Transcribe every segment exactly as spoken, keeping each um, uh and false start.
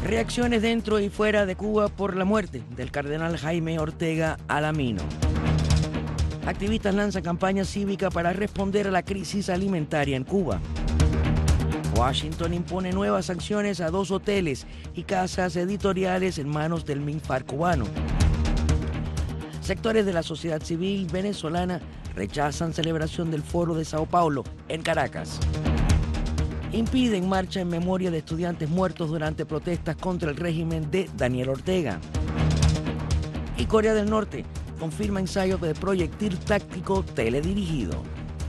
Reacciones dentro y fuera de Cuba por la muerte del cardenal Jaime Ortega Alamino. Activistas lanzan campaña cívica para responder a la crisis alimentaria en Cuba. Washington impone nuevas sanciones a dos hoteles y casas editoriales en manos del MINFAR cubano. Sectores de la sociedad civil venezolana rechazan celebración del Foro de Sao Paulo en Caracas. Impiden marcha en memoria de estudiantes muertos durante protestas contra el régimen de Daniel Ortega. Y Corea del Norte confirma ensayo de proyectil táctico teledirigido.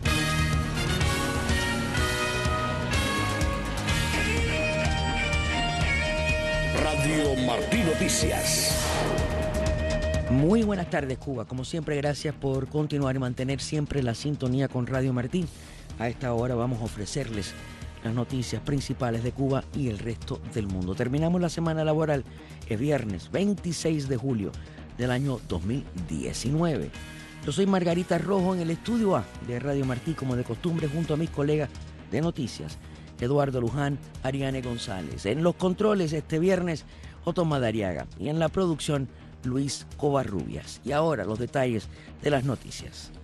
Radio Martí Noticias. Muy buenas tardes, Cuba. Como siempre, gracias por continuar y mantener siempre la sintonía con Radio Martí. A esta hora vamos a ofrecerles las noticias principales de Cuba y el resto del mundo. Terminamos la semana laboral el viernes veintiséis de julio del año dos mil diecinueve. Yo soy Margarita Rojo en el estudio A de Radio Martí, como de costumbre, junto a mis colegas de noticias, Eduardo Luján, Ariane González. En los controles este viernes, Otto Madariaga. Y en la producción, Luis Covarrubias. Y ahora los detalles de las noticias.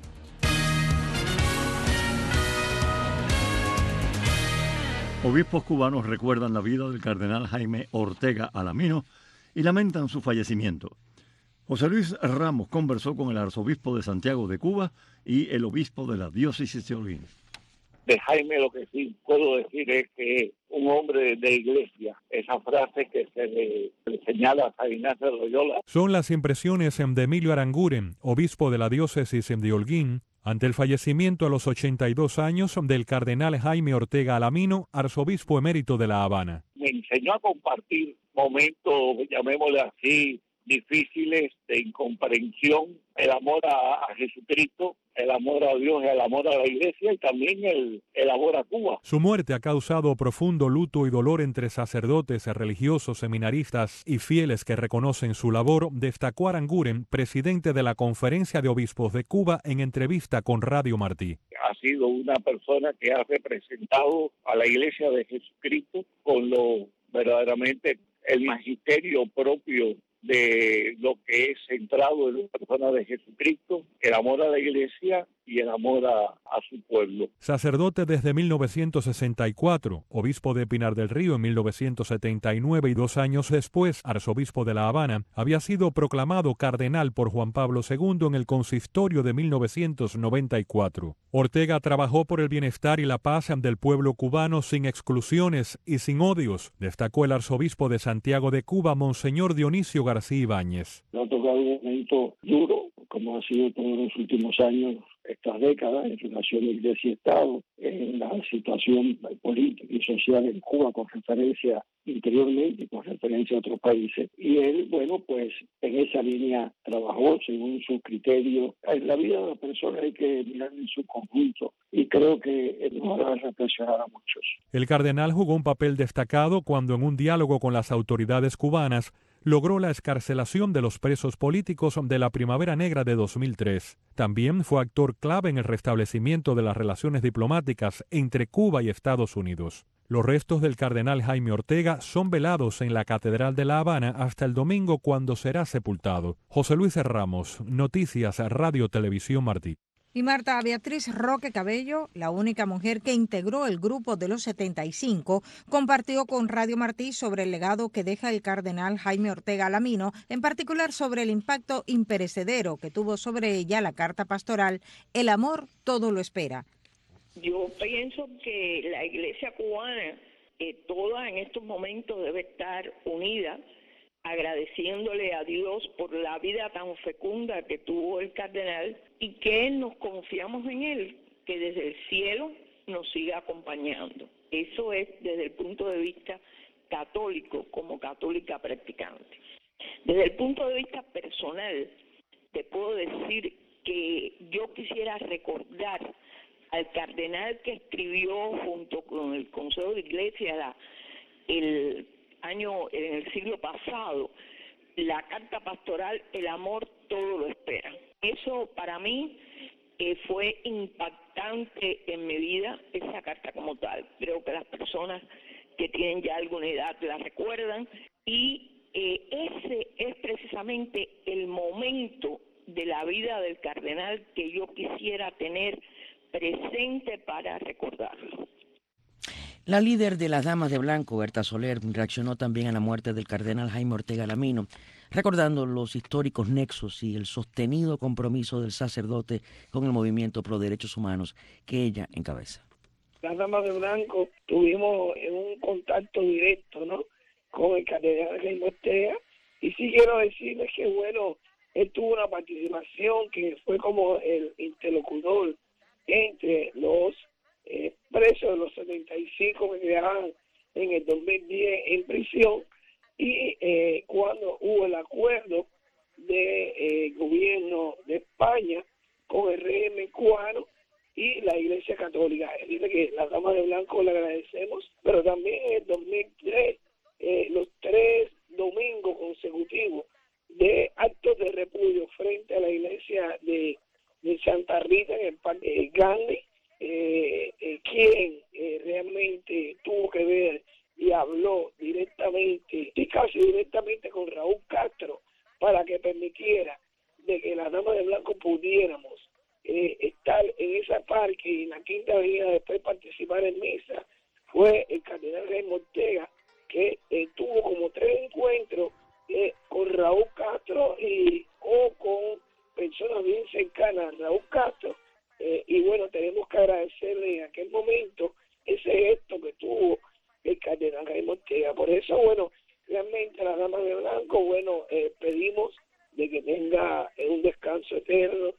Obispos cubanos recuerdan la vida del cardenal Jaime Ortega Alamino y lamentan su fallecimiento. José Luis Ramos conversó con el arzobispo de Santiago de Cuba y el obispo de la diócesis de Holguín. De Jaime lo que sí puedo decir es que un hombre de iglesia, esa frase que se le, le señala a San Ignacio de Loyola. Son las impresiones de Emilio Aranguren, obispo de la diócesis de Holguín, ante el fallecimiento a los ochenta y dos años del cardenal Jaime Ortega Alamino, arzobispo emérito de La Habana. Me enseñó a compartir momentos, llamémosle así, difíciles de incomprensión, el amor a, a Jesucristo, el amor a Dios, el amor a la iglesia y también el, el amor a Cuba. Su muerte ha causado profundo luto y dolor entre sacerdotes, religiosos, seminaristas y fieles que reconocen su labor, destacó Aranguren, presidente de la Conferencia de Obispos de Cuba, en entrevista con Radio Martí. Ha sido una persona que ha representado a la iglesia de Jesucristo con lo verdaderamente el magisterio propio de lo que es centrado en la persona de Jesucristo, el amor a la iglesia y el amor a, a su pueblo. Sacerdote desde mil novecientos sesenta y cuatro, obispo de Pinar del Río en mil novecientos setenta y nueve y dos años después, arzobispo de La Habana, había sido proclamado cardenal por Juan Pablo segundo en el consistorio de mil novecientos noventa y cuatro. Ortega trabajó por el bienestar y la paz del pueblo cubano sin exclusiones y sin odios, destacó el arzobispo de Santiago de Cuba, Monseñor Dionisio García Ibáñez. Nos ha tocado un momento duro, como ha sido todos los últimos años, estas décadas, en relación a Iglesia y Estado, en la situación política y social en Cuba con referencia interiormente y con referencia a otros países. Y él, bueno, pues en esa línea trabajó según su criterio. En la vida de las personas hay que mirar en su conjunto y creo que nos hará reflexionar a muchos. El cardenal jugó un papel destacado cuando en un diálogo con las autoridades cubanas logró la excarcelación de los presos políticos de la Primavera Negra de dos mil tres. También fue actor clave en el restablecimiento de las relaciones diplomáticas entre Cuba y Estados Unidos. Los restos del cardenal Jaime Ortega son velados en la Catedral de La Habana hasta el domingo, cuando será sepultado. José Luis Ramos, Noticias Radio Televisión Martí. Y Marta Beatriz Roque Cabello, la única mujer que integró el grupo de los setenta y cinco, compartió con Radio Martí sobre el legado que deja el cardenal Jaime Ortega Alamino, en particular sobre el impacto imperecedero que tuvo sobre ella la carta pastoral El amor todo lo espera. Yo pienso que la iglesia cubana, eh, toda en estos momentos debe estar unida, agradeciéndole a Dios por la vida tan fecunda que tuvo el cardenal y que nos confiamos en él, que desde el cielo nos siga acompañando. Eso es desde el punto de vista católico, como católica practicante. Desde el punto de vista personal, te puedo decir que yo quisiera recordar al cardenal que escribió junto con el Consejo de Iglesia la, el año en el siglo pasado la carta pastoral El amor todo lo espera. Eso para mí eh, fue impactante en mi vida, esa carta como tal. Creo que las personas que tienen ya alguna edad la recuerdan, y eh, ese es precisamente el momento de la vida del cardenal que yo quisiera tener presente para recordarlo. La líder de las Damas de Blanco, Berta Soler, reaccionó también a la muerte del cardenal Jaime Ortega Alamino, recordando los históricos nexos y el sostenido compromiso del sacerdote con el movimiento pro derechos humanos que ella encabeza. Las Damas de Blanco tuvimos un contacto directo, ¿no?, con el cardenal Jaime Ortega, y sí quiero decirles que, bueno, él tuvo una participación que fue como el interlocutor entre los eh, presos de los setenta y cinco que quedaban en el dos mil diez en prisión, y eh, cuando hubo el acuerdo del de, eh, gobierno de España con el régimen cubano y la Iglesia Católica. Es decir, que las Damas de Blanco le agradecemos, pero también en el dos mil tres, eh, los tres domingos consecutivos de actos de repudio frente a la iglesia de, de Santa Rita en el Parque Gandhi, eh, eh, quien eh, realmente tuvo que ver y habló directamente, y casi directamente con Raúl Castro, para que permitiera de que las Damas de Blanco pudiéramos eh, estar en esa parque y en la Quinta Avenida después participar en misa, fue el cardenal Jaime Ortega, que eh, tuvo como tres encuentros eh, con Raúl Castro y o con personas bien cercanas a Raúl Castro, eh, y bueno, tenemos que agradecerle en aquel momento ese gesto que tuvo el cardenal Jaime Ortega. Por eso, bueno, realmente las Damas de Blanco, bueno, eh, pedimos de que tenga eh, un descanso eterno.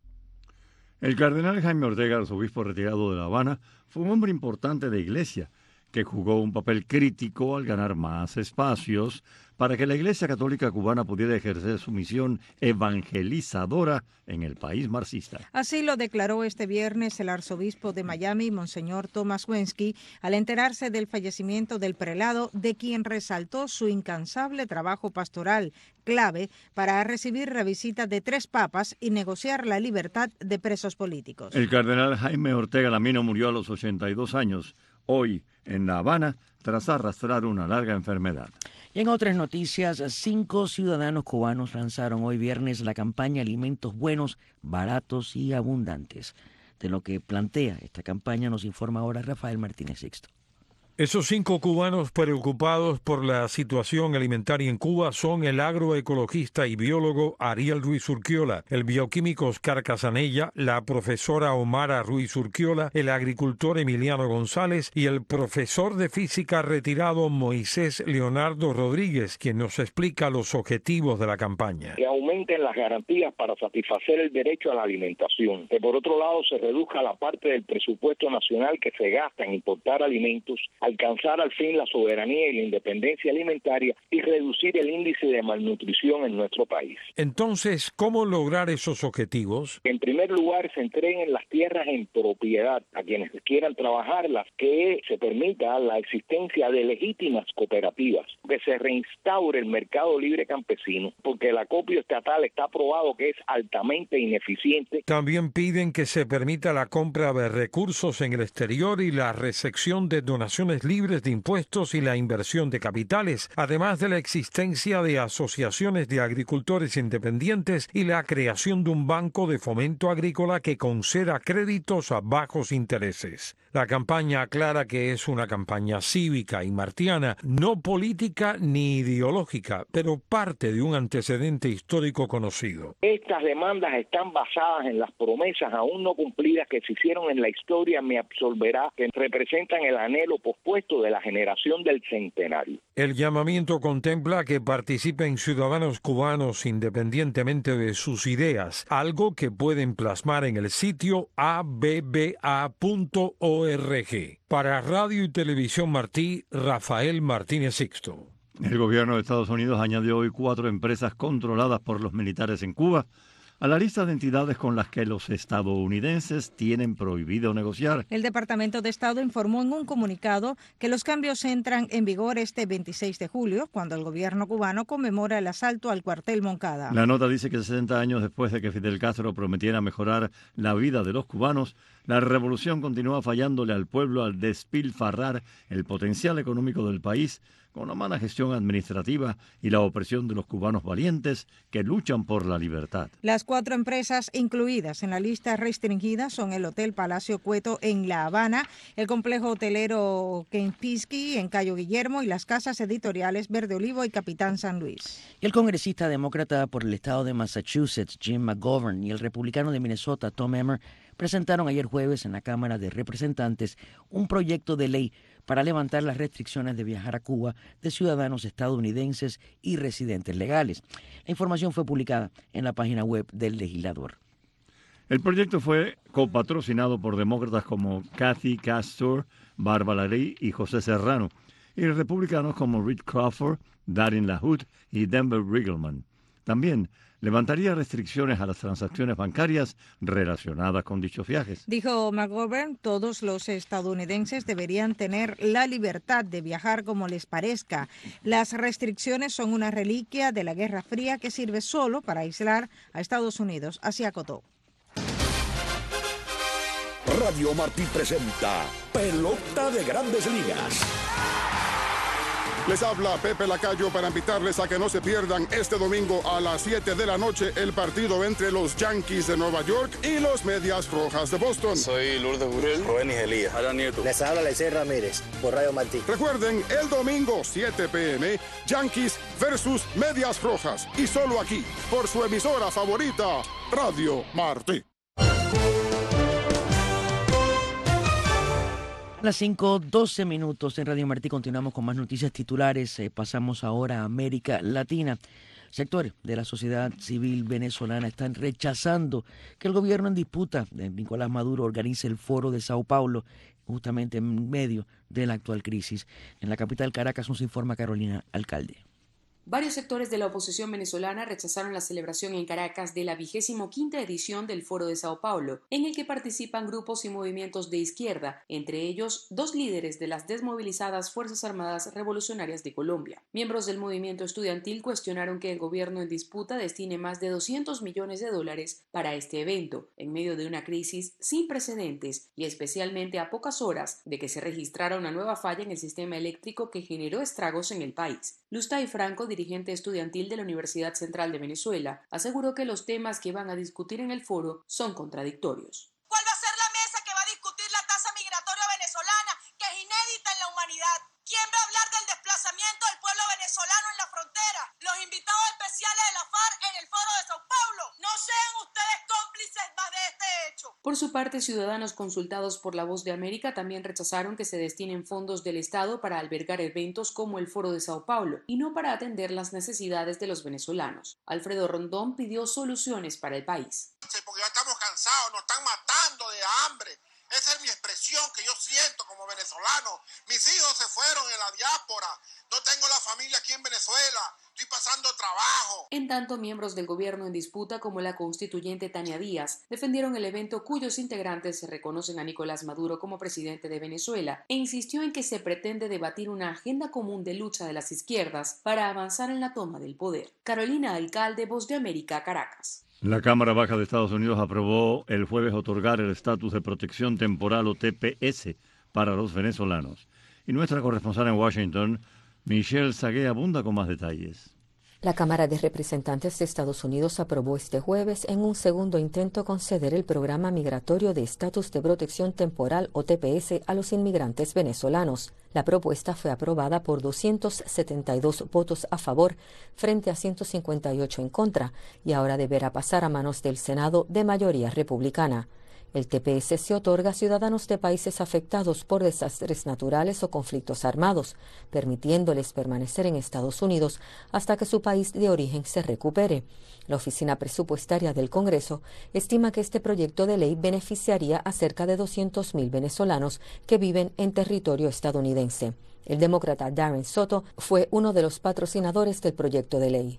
El cardenal Jaime Ortega, arzobispo retirado de La Habana, fue un hombre importante de iglesia, que jugó un papel crítico al ganar más espacios para que la Iglesia Católica cubana pudiera ejercer su misión evangelizadora en el país marxista. Así lo declaró este viernes el arzobispo de Miami, Monseñor Thomas Wensky, al enterarse del fallecimiento del prelado, de quien resaltó su incansable trabajo pastoral, clave para recibir la visita de tres papas y negociar la libertad de presos políticos. El cardenal Jaime Ortega Alamino murió a los ochenta y dos años, hoy en La Habana, tras arrastrar una larga enfermedad. Y en otras noticias, cinco ciudadanos cubanos lanzaron hoy viernes la campaña Alimentos Buenos, Baratos y Abundantes. De lo que plantea esta campaña nos informa ahora Rafael Martínez Sixto. Esos cinco cubanos preocupados por la situación alimentaria en Cuba son el agroecologista y biólogo Ariel Ruiz Urquiola, el bioquímico Oscar Casanella, la profesora Omara Ruiz Urquiola, el agricultor Emiliano González y el profesor de física retirado Moisés Leonardo Rodríguez, quien nos explica los objetivos de la campaña. Que aumenten las garantías para satisfacer el derecho a la alimentación, que por otro lado se reduzca la parte del presupuesto nacional que se gasta en importar alimentos, alcanzar al fin la soberanía y la independencia alimentaria y reducir el índice de malnutrición en nuestro país. Entonces, ¿cómo lograr esos objetivos? En primer lugar, se entreguen las tierras en propiedad a quienes quieran trabajarlas, que se permita la existencia de legítimas cooperativas, que se reinstaure el mercado libre campesino, porque el acopio estatal está probado que es altamente ineficiente. También piden que se permita la compra de recursos en el exterior y la recepción de donaciones libres de impuestos y la inversión de capitales, además de la existencia de asociaciones de agricultores independientes y la creación de un banco de fomento agrícola que conceda créditos a bajos intereses. La campaña aclara que es una campaña cívica y martiana, no política ni ideológica, pero parte de un antecedente histórico conocido. Estas demandas están basadas en las promesas aún no cumplidas que se hicieron en la historia Me Absolverá, que representan el anhelo pospuesto de la generación del centenario. El llamamiento contempla que participen ciudadanos cubanos independientemente de sus ideas, algo que pueden plasmar en el sitio a b b a punto org. Para Radio y Televisión Martí, Rafael Martínez Sixto. El gobierno de Estados Unidos añadió hoy cuatro empresas controladas por los militares en Cuba a la lista de entidades con las que los estadounidenses tienen prohibido negociar. El Departamento de Estado informó en un comunicado que los cambios entran en vigor este veintiséis de julio, cuando el gobierno cubano conmemora el asalto al cuartel Moncada. La nota dice que sesenta años después de que Fidel Castro prometiera mejorar la vida de los cubanos, la revolución continúa fallándole al pueblo al despilfarrar el potencial económico del país con la mala gestión administrativa y la opresión de los cubanos valientes que luchan por la libertad. Las cuatro empresas incluidas en la lista restringida son el Hotel Palacio Cueto en La Habana, el complejo hotelero Kempinski en Cayo Guillermo y las casas editoriales Verde Olivo y Capitán San Luis. Y el congresista demócrata por el estado de Massachusetts, Jim McGovern, y el republicano de Minnesota, Tom Emmer, presentaron ayer jueves en la Cámara de Representantes un proyecto de ley para levantar las restricciones de viajar a Cuba de ciudadanos estadounidenses y residentes legales. La información fue publicada en la página web del legislador. El proyecto fue copatrocinado por demócratas como Kathy Castor, Bárbara Lee y José Serrano, y republicanos como Rick Crawford, Darren LaHood y Denver Riggleman. También levantaría restricciones a las transacciones bancarias relacionadas con dichos viajes. Dijo McGovern, todos los estadounidenses deberían tener la libertad de viajar como les parezca. Las restricciones son una reliquia de la Guerra Fría que sirve solo para aislar a Estados Unidos. Así acotó. Radio Martí presenta Pelota de Grandes Ligas. Les habla Pepe Lacayo para invitarles a que no se pierdan este domingo a las siete de la noche el partido entre los Yankees de Nueva York y los Medias Rojas de Boston. Soy Lourdes Gurel, Rubén Elías, Alan Nieto. Les habla Lecey Ramírez por Radio Martí. Recuerden, el domingo siete p m Yankees versus Medias Rojas. Y solo aquí, por su emisora favorita, Radio Martí. A las cinco doce minutos en Radio Martí continuamos con más noticias titulares. Eh, pasamos ahora a América Latina. Sectores de la sociedad civil venezolana están rechazando que el gobierno en disputa de Nicolás Maduro organice el Foro de Sao Paulo justamente en medio de la actual crisis. En la capital Caracas nos informa Carolina Alcalde. Varios sectores de la oposición venezolana rechazaron la celebración en Caracas de la vigésimo quinta edición del Foro de Sao Paulo, en el que participan grupos y movimientos de izquierda, entre ellos dos líderes de las desmovilizadas Fuerzas Armadas Revolucionarias de Colombia. Miembros del movimiento estudiantil cuestionaron que el gobierno en disputa destine más de doscientos millones de dólares para este evento, en medio de una crisis sin precedentes y especialmente a pocas horas de que se registrara una nueva falla en el sistema eléctrico que generó estragos en el país. Lustay Franco, dirigente estudiantil de la Universidad Central de Venezuela, aseguró que los temas que van a discutir en el foro son contradictorios. ¿Cuál va a ser la mesa que va a discutir la tasa migratoria venezolana, que es inédita en la humanidad? ¿Quién va a hablar del desplazamiento del pueblo venezolano en la frontera? Los invitados especiales de la FARC en el Foro de Sao Paulo. No sean ustedes cómplices más de este hecho. Por su parte, ciudadanos consultados por La Voz de América también rechazaron que se destinen fondos del Estado para albergar eventos como el Foro de Sao Paulo y no para atender las necesidades de los venezolanos. Alfredo Rondón pidió soluciones para el país. Sí, porque ya estamos cansados, nos están matando de hambre. Esa es mi expresión que yo siento como venezolano. Mis hijos se fueron en la diáspora. No tengo la familia aquí en Venezuela. Estoy pasando trabajo. En tanto, miembros del gobierno en disputa, como la constituyente Tania Díaz, defendieron el evento cuyos integrantes se reconocen a Nicolás Maduro como presidente de Venezuela e insistió en que se pretende debatir una agenda común de lucha de las izquierdas para avanzar en la toma del poder. Carolina Alcalde, Voz de América, Caracas. La Cámara Baja de Estados Unidos aprobó el jueves otorgar el estatus de protección temporal o T P S para los venezolanos. Y nuestra corresponsal en Washington, Michelle Sagué, abunda con más detalles. La Cámara de Representantes de Estados Unidos aprobó este jueves en un segundo intento conceder el programa migratorio de estatus de protección temporal o T P S a los inmigrantes venezolanos. La propuesta fue aprobada por doscientos setenta y dos votos a favor frente a ciento cincuenta y ocho en contra y ahora deberá pasar a manos del Senado de mayoría republicana. El T P S se otorga a ciudadanos de países afectados por desastres naturales o conflictos armados, permitiéndoles permanecer en Estados Unidos hasta que su país de origen se recupere. La Oficina Presupuestaria del Congreso estima que este proyecto de ley beneficiaría a cerca de doscientos mil venezolanos que viven en territorio estadounidense. El demócrata Darren Soto fue uno de los patrocinadores del proyecto de ley.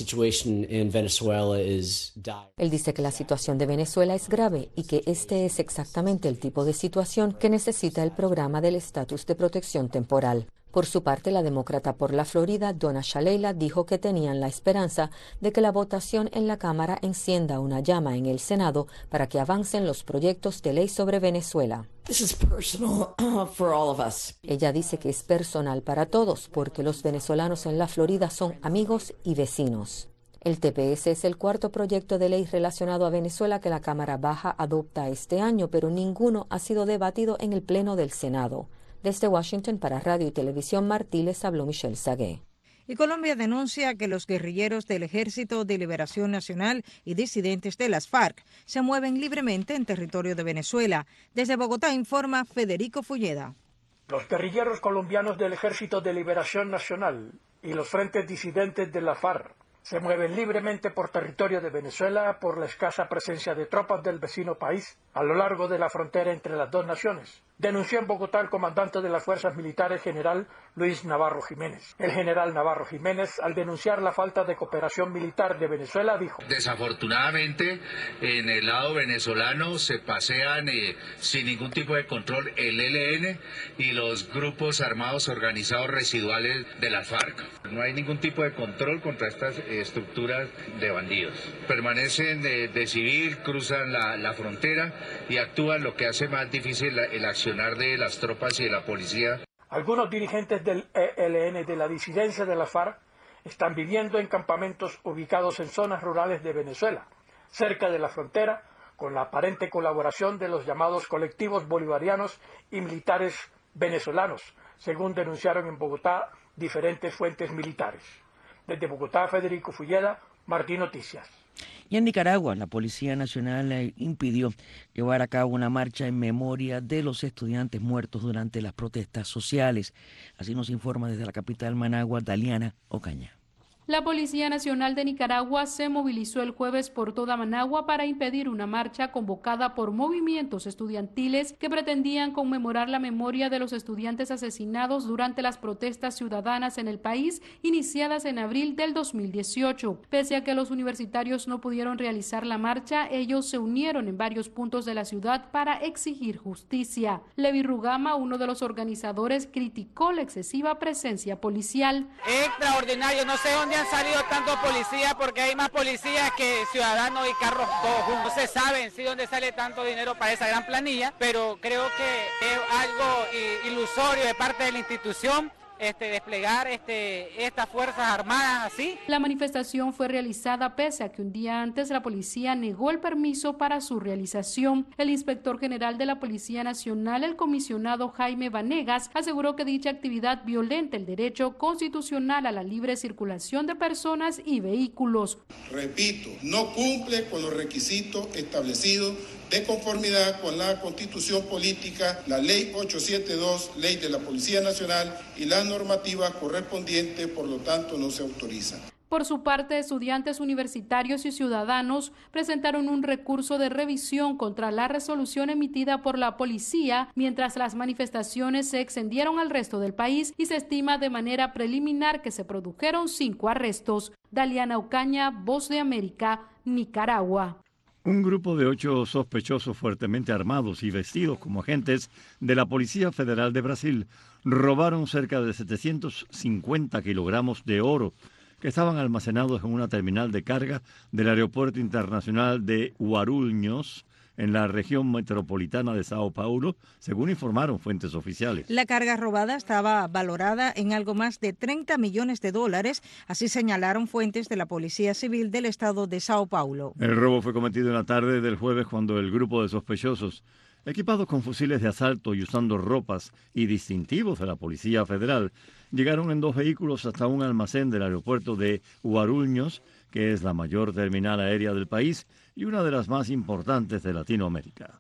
Él dice que la situación de Venezuela es grave y que este es exactamente el tipo de situación que necesita el programa del estatus de protección temporal. Por su parte, la demócrata por la Florida, Donna Shalala, dijo que tenían la esperanza de que la votación en la Cámara encienda una llama en el Senado para que avancen los proyectos de ley sobre Venezuela. This is personal for all of us. Ella dice que es personal para todos porque los venezolanos en la Florida son amigos y vecinos. El T P S es el cuarto proyecto de ley relacionado a Venezuela que la Cámara Baja adopta este año, pero ninguno ha sido debatido en el Pleno del Senado. Desde Washington para Radio y Televisión Martí les habló Michelle Sagué. Y Colombia denuncia que los guerrilleros del Ejército de Liberación Nacional y disidentes de las FARC se mueven libremente en territorio de Venezuela. Desde Bogotá informa Federico Fulleda. Los guerrilleros colombianos del Ejército de Liberación Nacional y los frentes disidentes de la FARC se mueven libremente por territorio de Venezuela por la escasa presencia de tropas del vecino país a lo largo de la frontera entre las dos naciones. Denunció en Bogotá el comandante de las fuerzas militares, general Luis Navarro Jiménez. El general Navarro Jiménez, al denunciar la falta de cooperación militar de Venezuela, dijo: desafortunadamente, en el lado venezolano se pasean eh, sin ningún tipo de control el E L N y los grupos armados organizados residuales de la FARC. No hay ningún tipo de control contra estas eh, estructuras de bandidos. Permanecen de, de civil, cruzan la, la frontera y actúan, lo que hace más difícil la, el accionar de las tropas y de la policía. Algunos dirigentes del E L N de la disidencia de la FARC están viviendo en campamentos ubicados en zonas rurales de Venezuela, cerca de la frontera, con la aparente colaboración de los llamados colectivos bolivarianos y militares venezolanos, según denunciaron en Bogotá diferentes fuentes militares. Desde Bogotá, Federico Fulleda, Martí Noticias. Y en Nicaragua, la Policía Nacional impidió llevar a cabo una marcha en memoria de los estudiantes muertos durante las protestas sociales. Así nos informa desde la capital Managua, Daliana Ocaña. La Policía Nacional de Nicaragua se movilizó el jueves por toda Managua para impedir una marcha convocada por movimientos estudiantiles que pretendían conmemorar la memoria de los estudiantes asesinados durante las protestas ciudadanas en el país iniciadas en abril del dos mil dieciocho. Pese a que los universitarios no pudieron realizar la marcha, ellos se unieron en varios puntos de la ciudad para exigir justicia. Levi Rugama, uno de los organizadores, criticó la excesiva presencia policial. Extraordinario, no sé dónde han salido tantos policías porque hay más policías que ciudadanos y carros todos juntos. No se sabe en sí dónde sale tanto dinero para esa gran planilla, pero creo que es algo ilusorio de parte de la institución Este, desplegar este, estas fuerzas armadas así. La manifestación fue realizada pese a que un día antes la policía negó el permiso para su realización. El inspector general de la Policía Nacional, el comisionado Jaime Vanegas, aseguró que dicha actividad violenta el derecho constitucional a la libre circulación de personas y vehículos. Repito, no cumple con los requisitos establecidos de conformidad con la Constitución Política, la Ley ochocientos setenta y dos, Ley de la Policía Nacional y la normativa correspondiente, por lo tanto no se autoriza. Por su parte, estudiantes universitarios y ciudadanos presentaron un recurso de revisión contra la resolución emitida por la policía, mientras las manifestaciones se extendieron al resto del país y se estima de manera preliminar que se produjeron cinco arrestos. Daliana Ocaña, Voz de América, Nicaragua. Un grupo de ocho sospechosos fuertemente armados y vestidos como agentes de la Policía Federal de Brasil robaron cerca de setecientos cincuenta kilogramos de oro que estaban almacenados en una terminal de carga del Aeropuerto Internacional de Guarulhos, en la región metropolitana de Sao Paulo, según informaron fuentes oficiales. La carga robada estaba valorada en algo más de treinta millones de dólares, así señalaron fuentes de la Policía Civil del estado de Sao Paulo. El robo fue cometido en la tarde del jueves cuando el grupo de sospechosos, equipados con fusiles de asalto y usando ropas y distintivos de la Policía Federal, llegaron en dos vehículos hasta un almacén del aeropuerto de Guarulhos, que es la mayor terminal aérea del país y una de las más importantes de Latinoamérica.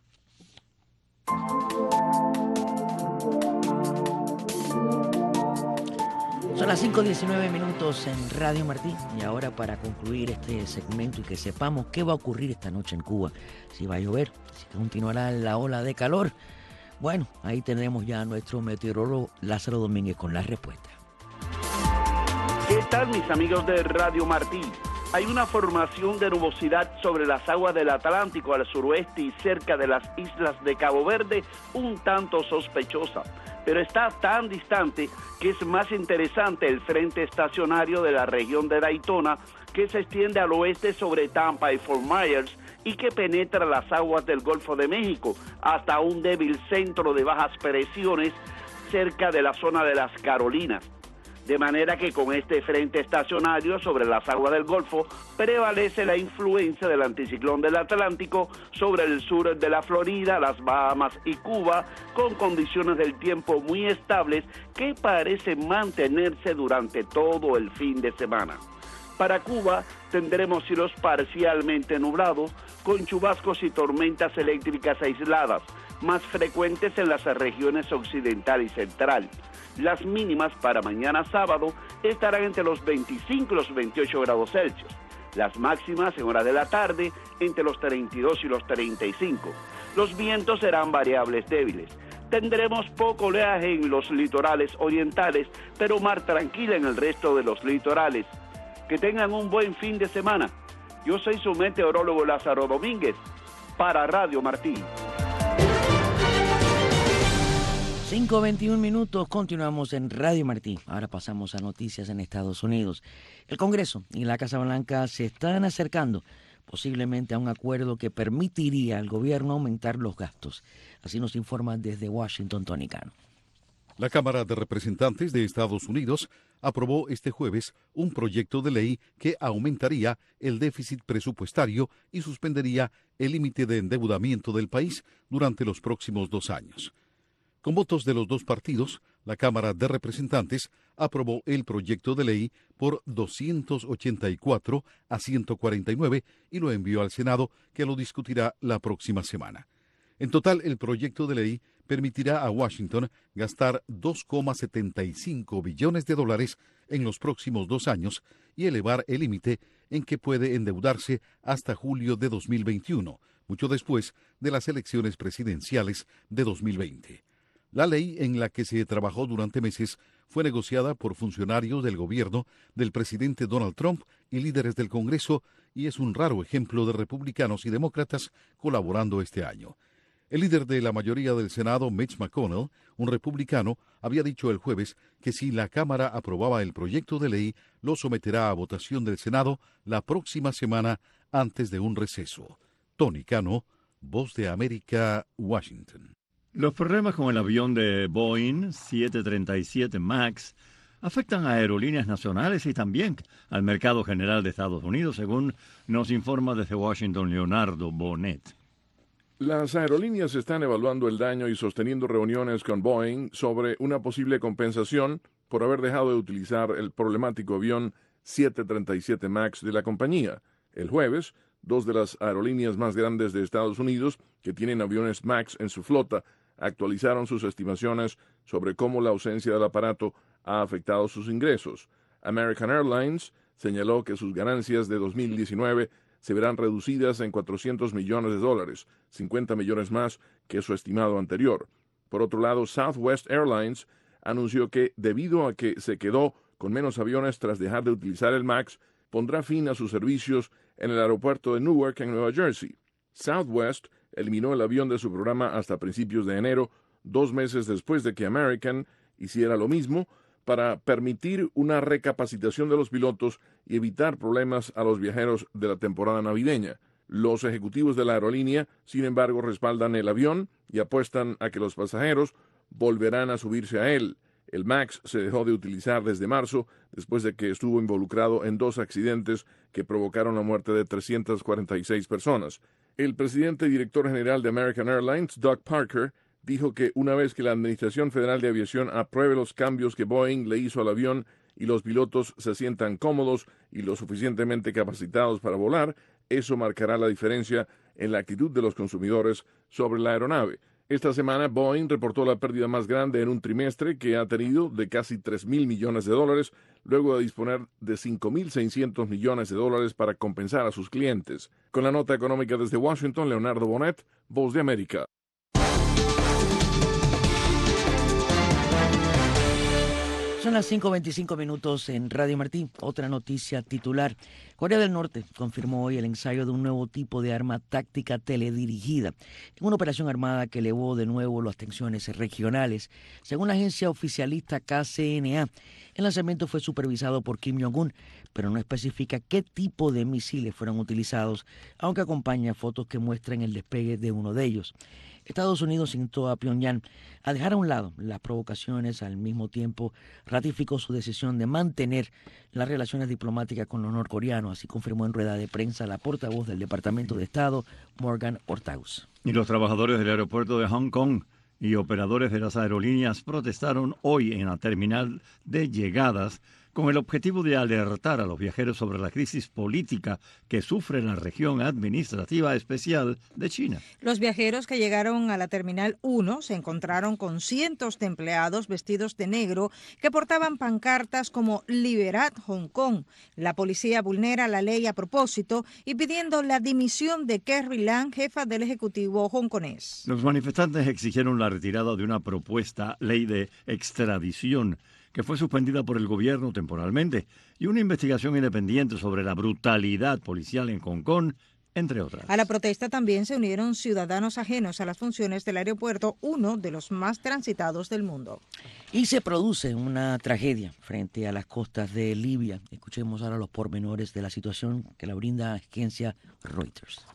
Son las cinco diecinueve minutos en Radio Martí y ahora para concluir este segmento y que sepamos qué va a ocurrir esta noche en Cuba, si va a llover, si continuará la ola de calor. Bueno, ahí tenemos ya a nuestro meteorólogo Lázaro Domínguez con la respuesta. ¿Qué tal, mis amigos de Radio Martí? Hay una formación de nubosidad sobre las aguas del Atlántico al suroeste y cerca de las islas de Cabo Verde, un tanto sospechosa, pero está tan distante que es más interesante el frente estacionario de la región de Daytona, que se extiende al oeste sobre Tampa y Fort Myers y que penetra las aguas del Golfo de México hasta un débil centro de bajas presiones cerca de la zona de las Carolinas. De manera que con este frente estacionario sobre las aguas del Golfo prevalece la influencia del anticiclón del Atlántico sobre el sur de la Florida, las Bahamas y Cuba, con condiciones del tiempo muy estables que parecen mantenerse durante todo el fin de semana. Para Cuba tendremos cielos parcialmente nublados, con chubascos y tormentas eléctricas aisladas, más frecuentes en las regiones occidental y central. Las mínimas para mañana sábado estarán entre los veinticinco y los veintiocho grados Celsius. Las máximas en horas de la tarde entre los treinta y dos y los treinta y cinco. Los vientos serán variables débiles. Tendremos poco oleaje en los litorales orientales, pero mar tranquila en el resto de los litorales. Que tengan un buen fin de semana. Yo soy su meteorólogo Lázaro Domínguez para Radio Martí. cinco veintiún minutos, continuamos en Radio Martí. Ahora pasamos a noticias en Estados Unidos. El Congreso y la Casa Blanca se están acercando posiblemente a un acuerdo que permitiría al gobierno aumentar los gastos. Así nos informa desde Washington Tony Cano. La Cámara de Representantes de Estados Unidos aprobó este jueves un proyecto de ley que aumentaría el déficit presupuestario y suspendería el límite de endeudamiento del país durante los próximos dos años. Con votos de los dos partidos, la Cámara de Representantes aprobó el proyecto de ley por doscientos ochenta y cuatro a ciento cuarenta y nueve y lo envió al Senado, que lo discutirá la próxima semana. En total, el proyecto de ley permitirá a Washington gastar dos coma setenta y cinco billones de dólares en los próximos dos años y elevar el límite en que puede endeudarse hasta julio de dos mil veintiuno, mucho después de las elecciones presidenciales de dos mil veinte. La ley, en la que se trabajó durante meses, fue negociada por funcionarios del gobierno del presidente Donald Trump y líderes del Congreso, y es un raro ejemplo de republicanos y demócratas colaborando este año. El líder de la mayoría del Senado, Mitch McConnell, un republicano, había dicho el jueves que si la Cámara aprobaba el proyecto de ley, lo someterá a votación del Senado la próxima semana antes de un receso. Tony Cano, Voz de América, Washington. Los problemas con el avión de Boeing siete treinta y siete MAX afectan a aerolíneas nacionales y también al mercado general de Estados Unidos, según nos informa desde Washington Leonardo Bonet. Las aerolíneas están evaluando el daño y sosteniendo reuniones con Boeing sobre una posible compensación por haber dejado de utilizar el problemático avión siete treinta y siete MAX de la compañía. El jueves, dos de las aerolíneas más grandes de Estados Unidos, que tienen aviones MAX en su flota, actualizaron sus estimaciones sobre cómo la ausencia del aparato ha afectado sus ingresos. American Airlines señaló que sus ganancias de dos mil diecinueve se verán reducidas en cuatrocientos millones de dólares, cincuenta millones más que su estimado anterior. Por otro lado, Southwest Airlines anunció que, debido a que se quedó con menos aviones tras dejar de utilizar el MAX, pondrá fin a sus servicios en el aeropuerto de Newark, en Nueva Jersey. Southwest eliminó el avión de su programa hasta principios de enero, dos meses después de que American hiciera lo mismo, para permitir una recapacitación de los pilotos y evitar problemas a los viajeros de la temporada navideña. Los ejecutivos de la aerolínea, sin embargo, respaldan el avión y apuestan a que los pasajeros volverán a subirse a él. El MAX se dejó de utilizar desde marzo, después de que estuvo involucrado en dos accidentes que provocaron la muerte de trescientas cuarenta y seis personas. El presidente y director general de American Airlines, Doug Parker, dijo que una vez que la Administración Federal de Aviación apruebe los cambios que Boeing le hizo al avión y los pilotos se sientan cómodos y lo suficientemente capacitados para volar, eso marcará la diferencia en la actitud de los consumidores sobre la aeronave. Esta semana, Boeing reportó la pérdida más grande en un trimestre que ha tenido, de casi tres mil millones de dólares, luego de disponer de cinco mil seiscientos millones de dólares para compensar a sus clientes. Con la nota económica desde Washington, Leonardo Bonet, Voz de América. las cinco veinticinco minutos en Radio Martí. Otra noticia titular. Corea del Norte confirmó hoy el ensayo de un nuevo tipo de arma táctica teledirigida en una operación armada que elevó de nuevo las tensiones regionales. Según la agencia oficialista K C N A, el lanzamiento fue supervisado por Kim Jong-un, pero no especifica qué tipo de misiles fueron utilizados, aunque acompaña fotos que muestran el despegue de uno de ellos. Estados Unidos instó a Pyongyang a dejar a un lado las provocaciones, al mismo tiempo ratificó su decisión de mantener las relaciones diplomáticas con los norcoreanos, así confirmó en rueda de prensa la portavoz del Departamento de Estado, Morgan Ortagus. Y los trabajadores del aeropuerto de Hong Kong y operadores de las aerolíneas protestaron hoy en la terminal de llegadas con el objetivo de alertar a los viajeros sobre la crisis política que sufre la región administrativa especial de China. Los viajeros que llegaron a la Terminal uno se encontraron con cientos de empleados vestidos de negro que portaban pancartas como Liberad Hong Kong. La policía vulnera la ley a propósito y pidiendo la dimisión de Carrie Lam, jefa del Ejecutivo hongkonés. Los manifestantes exigieron la retirada de una propuesta ley de extradición que fue suspendida por el gobierno temporalmente, y una investigación independiente sobre la brutalidad policial en Hong Kong, entre otras. A la protesta también se unieron ciudadanos ajenos a las funciones del aeropuerto, uno de los más transitados del mundo. Y se produce una tragedia frente a las costas de Libia. Escuchemos ahora los pormenores de la situación que la brinda la agencia Reuters.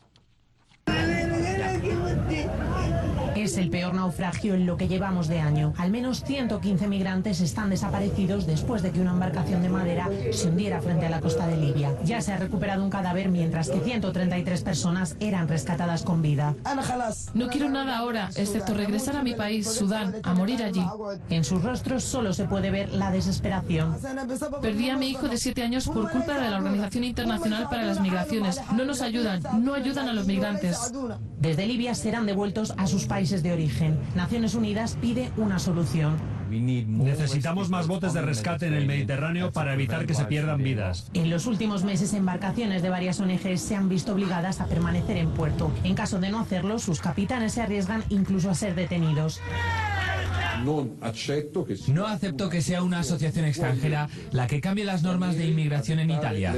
Es el peor naufragio en lo que llevamos de año. Al menos ciento quince migrantes están desaparecidos después de que una embarcación de madera se hundiera frente a la costa de Libia. Ya se ha recuperado un cadáver, mientras que ciento treinta y tres personas eran rescatadas con vida. No quiero nada ahora, excepto regresar a mi país, Sudán, a morir allí. En sus rostros solo se puede ver la desesperación. Perdí a mi hijo de siete años por culpa de la Organización Internacional para las Migraciones. No nos ayudan, no ayudan a los migrantes. Desde Libia serán devueltos a sus países de origen. Naciones Unidas pide una solución. Necesitamos más botes de rescate en el Mediterráneo para evitar que se pierdan vidas. En los últimos meses, embarcaciones de varias O N Ges se han visto obligadas a permanecer en puerto. En caso de no hacerlo, sus capitanes se arriesgan incluso a ser detenidos. No acepto que sea una asociación extranjera la que cambie las normas de inmigración en Italia.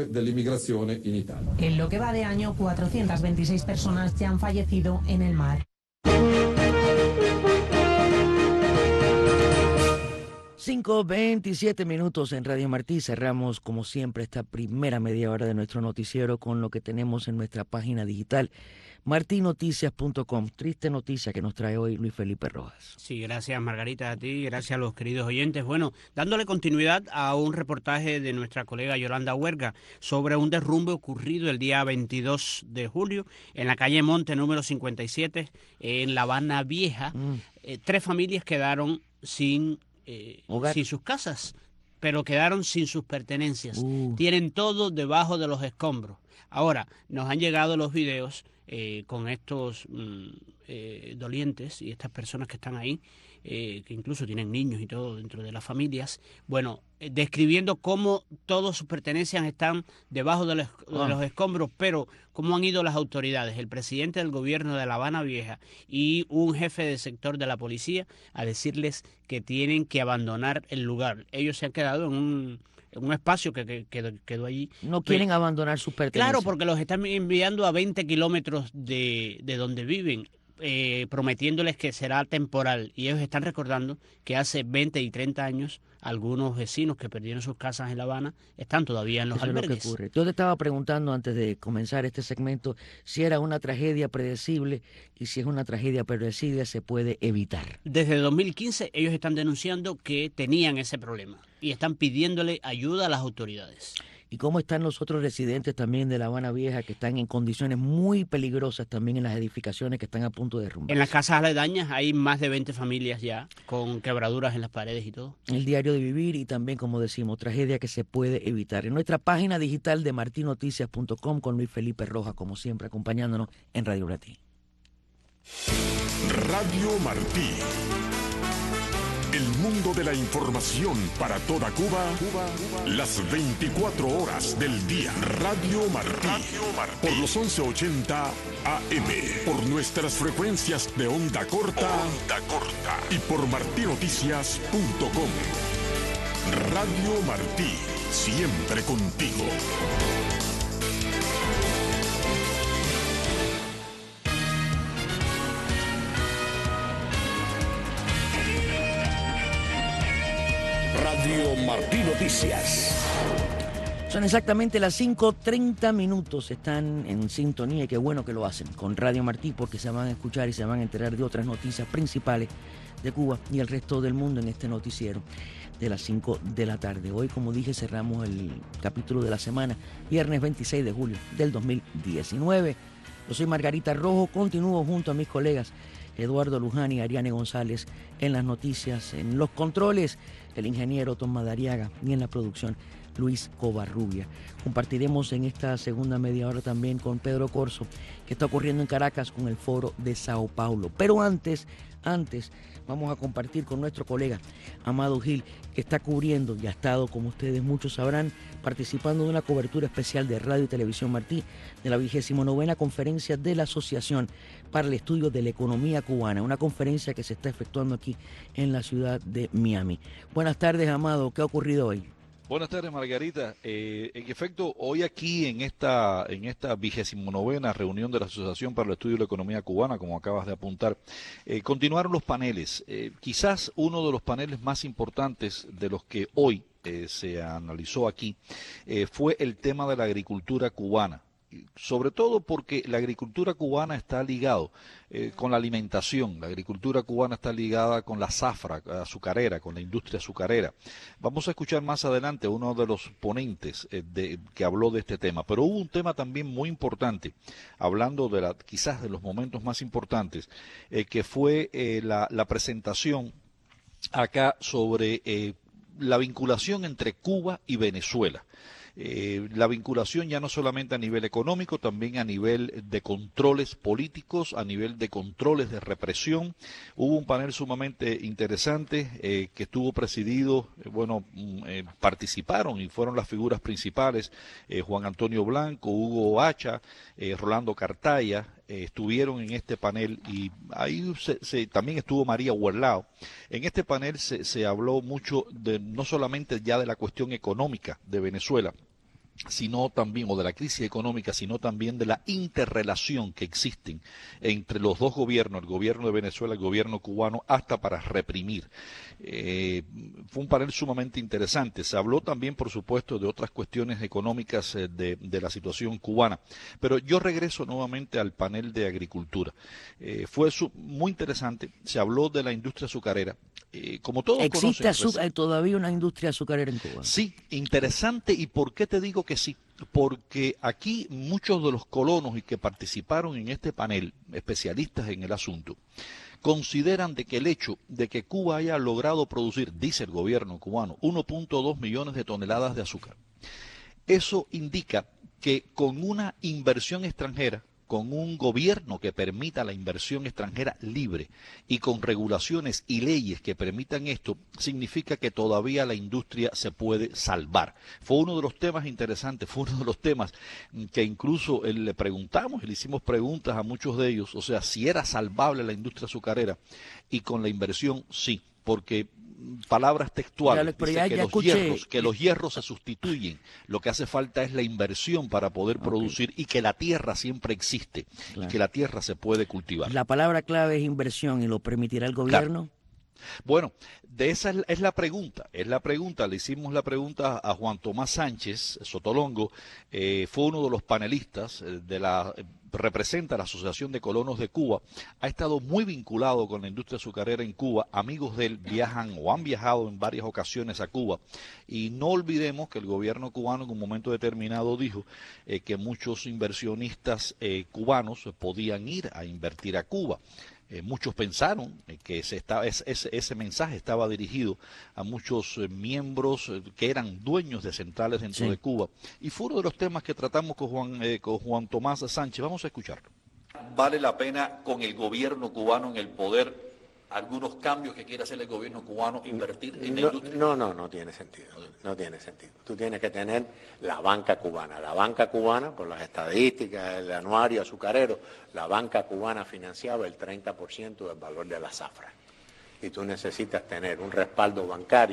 En lo que va de año, cuatrocientas veintiséis personas ya han fallecido en el mar. cinco veintisiete minutos en Radio Martí. Cerramos, como siempre, esta primera media hora de nuestro noticiero con lo que tenemos en nuestra página digital, marti noticias punto com. Triste noticia que nos trae hoy Luis Felipe Rojas. Sí, gracias Margarita, a ti, gracias a los queridos oyentes. Bueno, dándole continuidad a un reportaje de nuestra colega Yolanda Huerga sobre un derrumbe ocurrido el día veintidós de julio en la calle Monte número cincuenta y siete en La Habana Vieja. Mm. Eh, tres familias quedaron sin... Eh, sin sus casas, pero quedaron sin sus pertenencias. Uh. Tienen todo debajo de los escombros. Ahora, nos han llegado los videos eh, con estos mm, eh, dolientes y estas personas que están ahí, eh, que incluso tienen niños y todo dentro de las familias, bueno, eh, describiendo cómo todas sus pertenencias están debajo de los, oh. de los escombros, pero cómo han ido las autoridades, el presidente del gobierno de La Habana Vieja y un jefe de sector de la policía a decirles que tienen que abandonar el lugar. Ellos se han quedado en un... un espacio que, que, que quedó allí. No quieren Pero, abandonar sus pertenencias. Claro, porque los están enviando a veinte kilómetros de, de donde viven, eh, prometiéndoles que será temporal. Y ellos están recordando que hace veinte y treinta años algunos vecinos que perdieron sus casas en La Habana están todavía en los Eso albergues. Es lo que ocurre. Yo te estaba preguntando antes de comenzar este segmento si era una tragedia predecible y si es una tragedia predecible se puede evitar. Desde dos mil quince ellos están denunciando que tenían ese problema y están pidiéndole ayuda a las autoridades. ¿Y cómo están los otros residentes también de La Habana Vieja que están en condiciones muy peligrosas también en las edificaciones que están a punto de derrumbar? En las casas aledañas hay más de veinte familias ya con quebraduras en las paredes y todo. El diario de vivir y también, como decimos, tragedia que se puede evitar. En nuestra página digital de marti noticias punto com con Luis Felipe Rojas, como siempre, acompañándonos en Radio Martí. Radio Martí. El mundo de la información para toda Cuba, Cuba, Cuba, las veinticuatro horas del día. Radio Martí, Radio Martí. Por los once ochenta A M, por nuestras frecuencias de onda corta, onda corta y por marti noticias punto com. Radio Martí, siempre contigo. Radio Martí Noticias. Son exactamente las cinco treinta minutos, están en sintonía y qué bueno que lo hacen con Radio Martí porque se van a escuchar y se van a enterar de otras noticias principales de Cuba y el resto del mundo en este noticiero de las cinco de la tarde. Hoy, como dije, cerramos el capítulo de la semana, viernes veintiséis de julio del dos mil diecinueve. Yo soy Margarita Rojo, continúo junto a mis colegas Eduardo Luján y Ariane González en las noticias, en los controles, el ingeniero Tom Madariaga y en la producción Luis Covarrubia. Compartiremos en esta segunda media hora también con Pedro Corso, que está ocurriendo en Caracas con el Foro de Sao Paulo. Pero antes, antes vamos a compartir con nuestro colega Amado Gil, que está cubriendo y ha estado, como ustedes muchos sabrán, participando de una cobertura especial de Radio y Televisión Martí de la vigésima novena conferencia de la Asociación para el Estudio de la Economía Cubana, una conferencia que se está efectuando aquí en la ciudad de Miami. Buenas tardes, Amado, ¿qué ha ocurrido hoy? Buenas tardes, Margarita. Eh, en efecto, hoy aquí en esta en esta vigésimo novena reunión de la Asociación para el Estudio de la Economía Cubana, como acabas de apuntar, eh, continuaron los paneles. Eh, quizás uno de los paneles más importantes de los que hoy eh, se analizó aquí eh, fue el tema de la agricultura cubana. Sobre todo porque la agricultura cubana está ligado eh, con la alimentación, la agricultura cubana está ligada con la zafra azucarera, con la industria azucarera. Vamos a escuchar más adelante a uno de los ponentes eh, de, que habló de este tema, pero hubo un tema también muy importante, hablando de la, quizás de los momentos más importantes, eh, que fue eh, la, la presentación acá sobre eh, la vinculación entre Cuba y Venezuela. Eh, la vinculación ya no solamente a nivel económico, también a nivel de controles políticos, a nivel de controles de represión. Hubo un panel sumamente interesante eh, que estuvo presidido, eh, bueno, eh, participaron y fueron las figuras principales, eh, Juan Antonio Blanco, Hugo Hacha, eh, Rolando Cartaya, eh, estuvieron en este panel y ahí se, se, también estuvo María Huerlao. En este panel se, se habló mucho de no solamente ya de la cuestión económica de Venezuela, sino también, o de la crisis económica, sino también de la interrelación que existen entre los dos gobiernos, el gobierno de Venezuela y el gobierno cubano, hasta para reprimir. Eh, fue un panel sumamente interesante. Se habló también, por supuesto, de otras cuestiones económicas eh, de, de la situación cubana. Pero yo regreso nuevamente al panel de agricultura. Eh, fue su, muy interesante. Se habló de la industria azucarera. Eh, como todos ¿Existe conocen, azúcar, todavía una industria azucarera en Cuba? Sí, interesante. ¿Y por qué te digo que sí? Porque aquí muchos de los colonos y que participaron en este panel, especialistas en el asunto, consideran de que el hecho de que Cuba haya logrado producir, dice el gobierno cubano, uno punto dos millones de toneladas de azúcar, eso indica que con una inversión extranjera, con un gobierno que permita la inversión extranjera libre y con regulaciones y leyes que permitan esto, significa que todavía la industria se puede salvar. Fue uno de los temas interesantes, fue uno de los temas que incluso le preguntamos y le hicimos preguntas a muchos de ellos, o sea, si era salvable la industria azucarera, y con la inversión sí, porque palabras textuales, ya, dice ya, que, ya los escuché. hierros, que los hierros se sustituyen, lo que hace falta es la inversión para poder okay. producir, y que la tierra siempre existe, claro. y que la tierra se puede cultivar. La palabra clave es inversión, ¿y lo permitirá el gobierno? Claro. Bueno, de esa es, es la pregunta, es la pregunta, le hicimos la pregunta a Juan Tomás Sánchez Sotolongo, eh, fue uno de los panelistas de la, representa la Asociación de Colonos de Cuba, ha estado muy vinculado con la industria azucarera en Cuba, amigos de él viajan o han viajado en varias ocasiones a Cuba, y no olvidemos que el gobierno cubano en un momento determinado dijo eh, que muchos inversionistas eh, cubanos podían ir a invertir a Cuba. Eh, muchos pensaron eh, que se estaba, es, ese, ese mensaje estaba dirigido a muchos eh, miembros eh, que eran dueños de centrales dentro sí. de Cuba. Y fue uno de los temas que tratamos con Juan, eh, con Juan Tomás Sánchez. Vamos a escucharlo. ¿Vale la pena con el gobierno cubano en el poder, algunos cambios que quiere hacer el gobierno cubano, invertir en no, la industria? No, no, no tiene sentido. No tiene sentido. Tú tienes que tener la banca cubana. La banca cubana, por las estadísticas, el anuario azucarero, la banca cubana financiaba el treinta por ciento del valor de la zafra. Y tú necesitas tener un respaldo bancario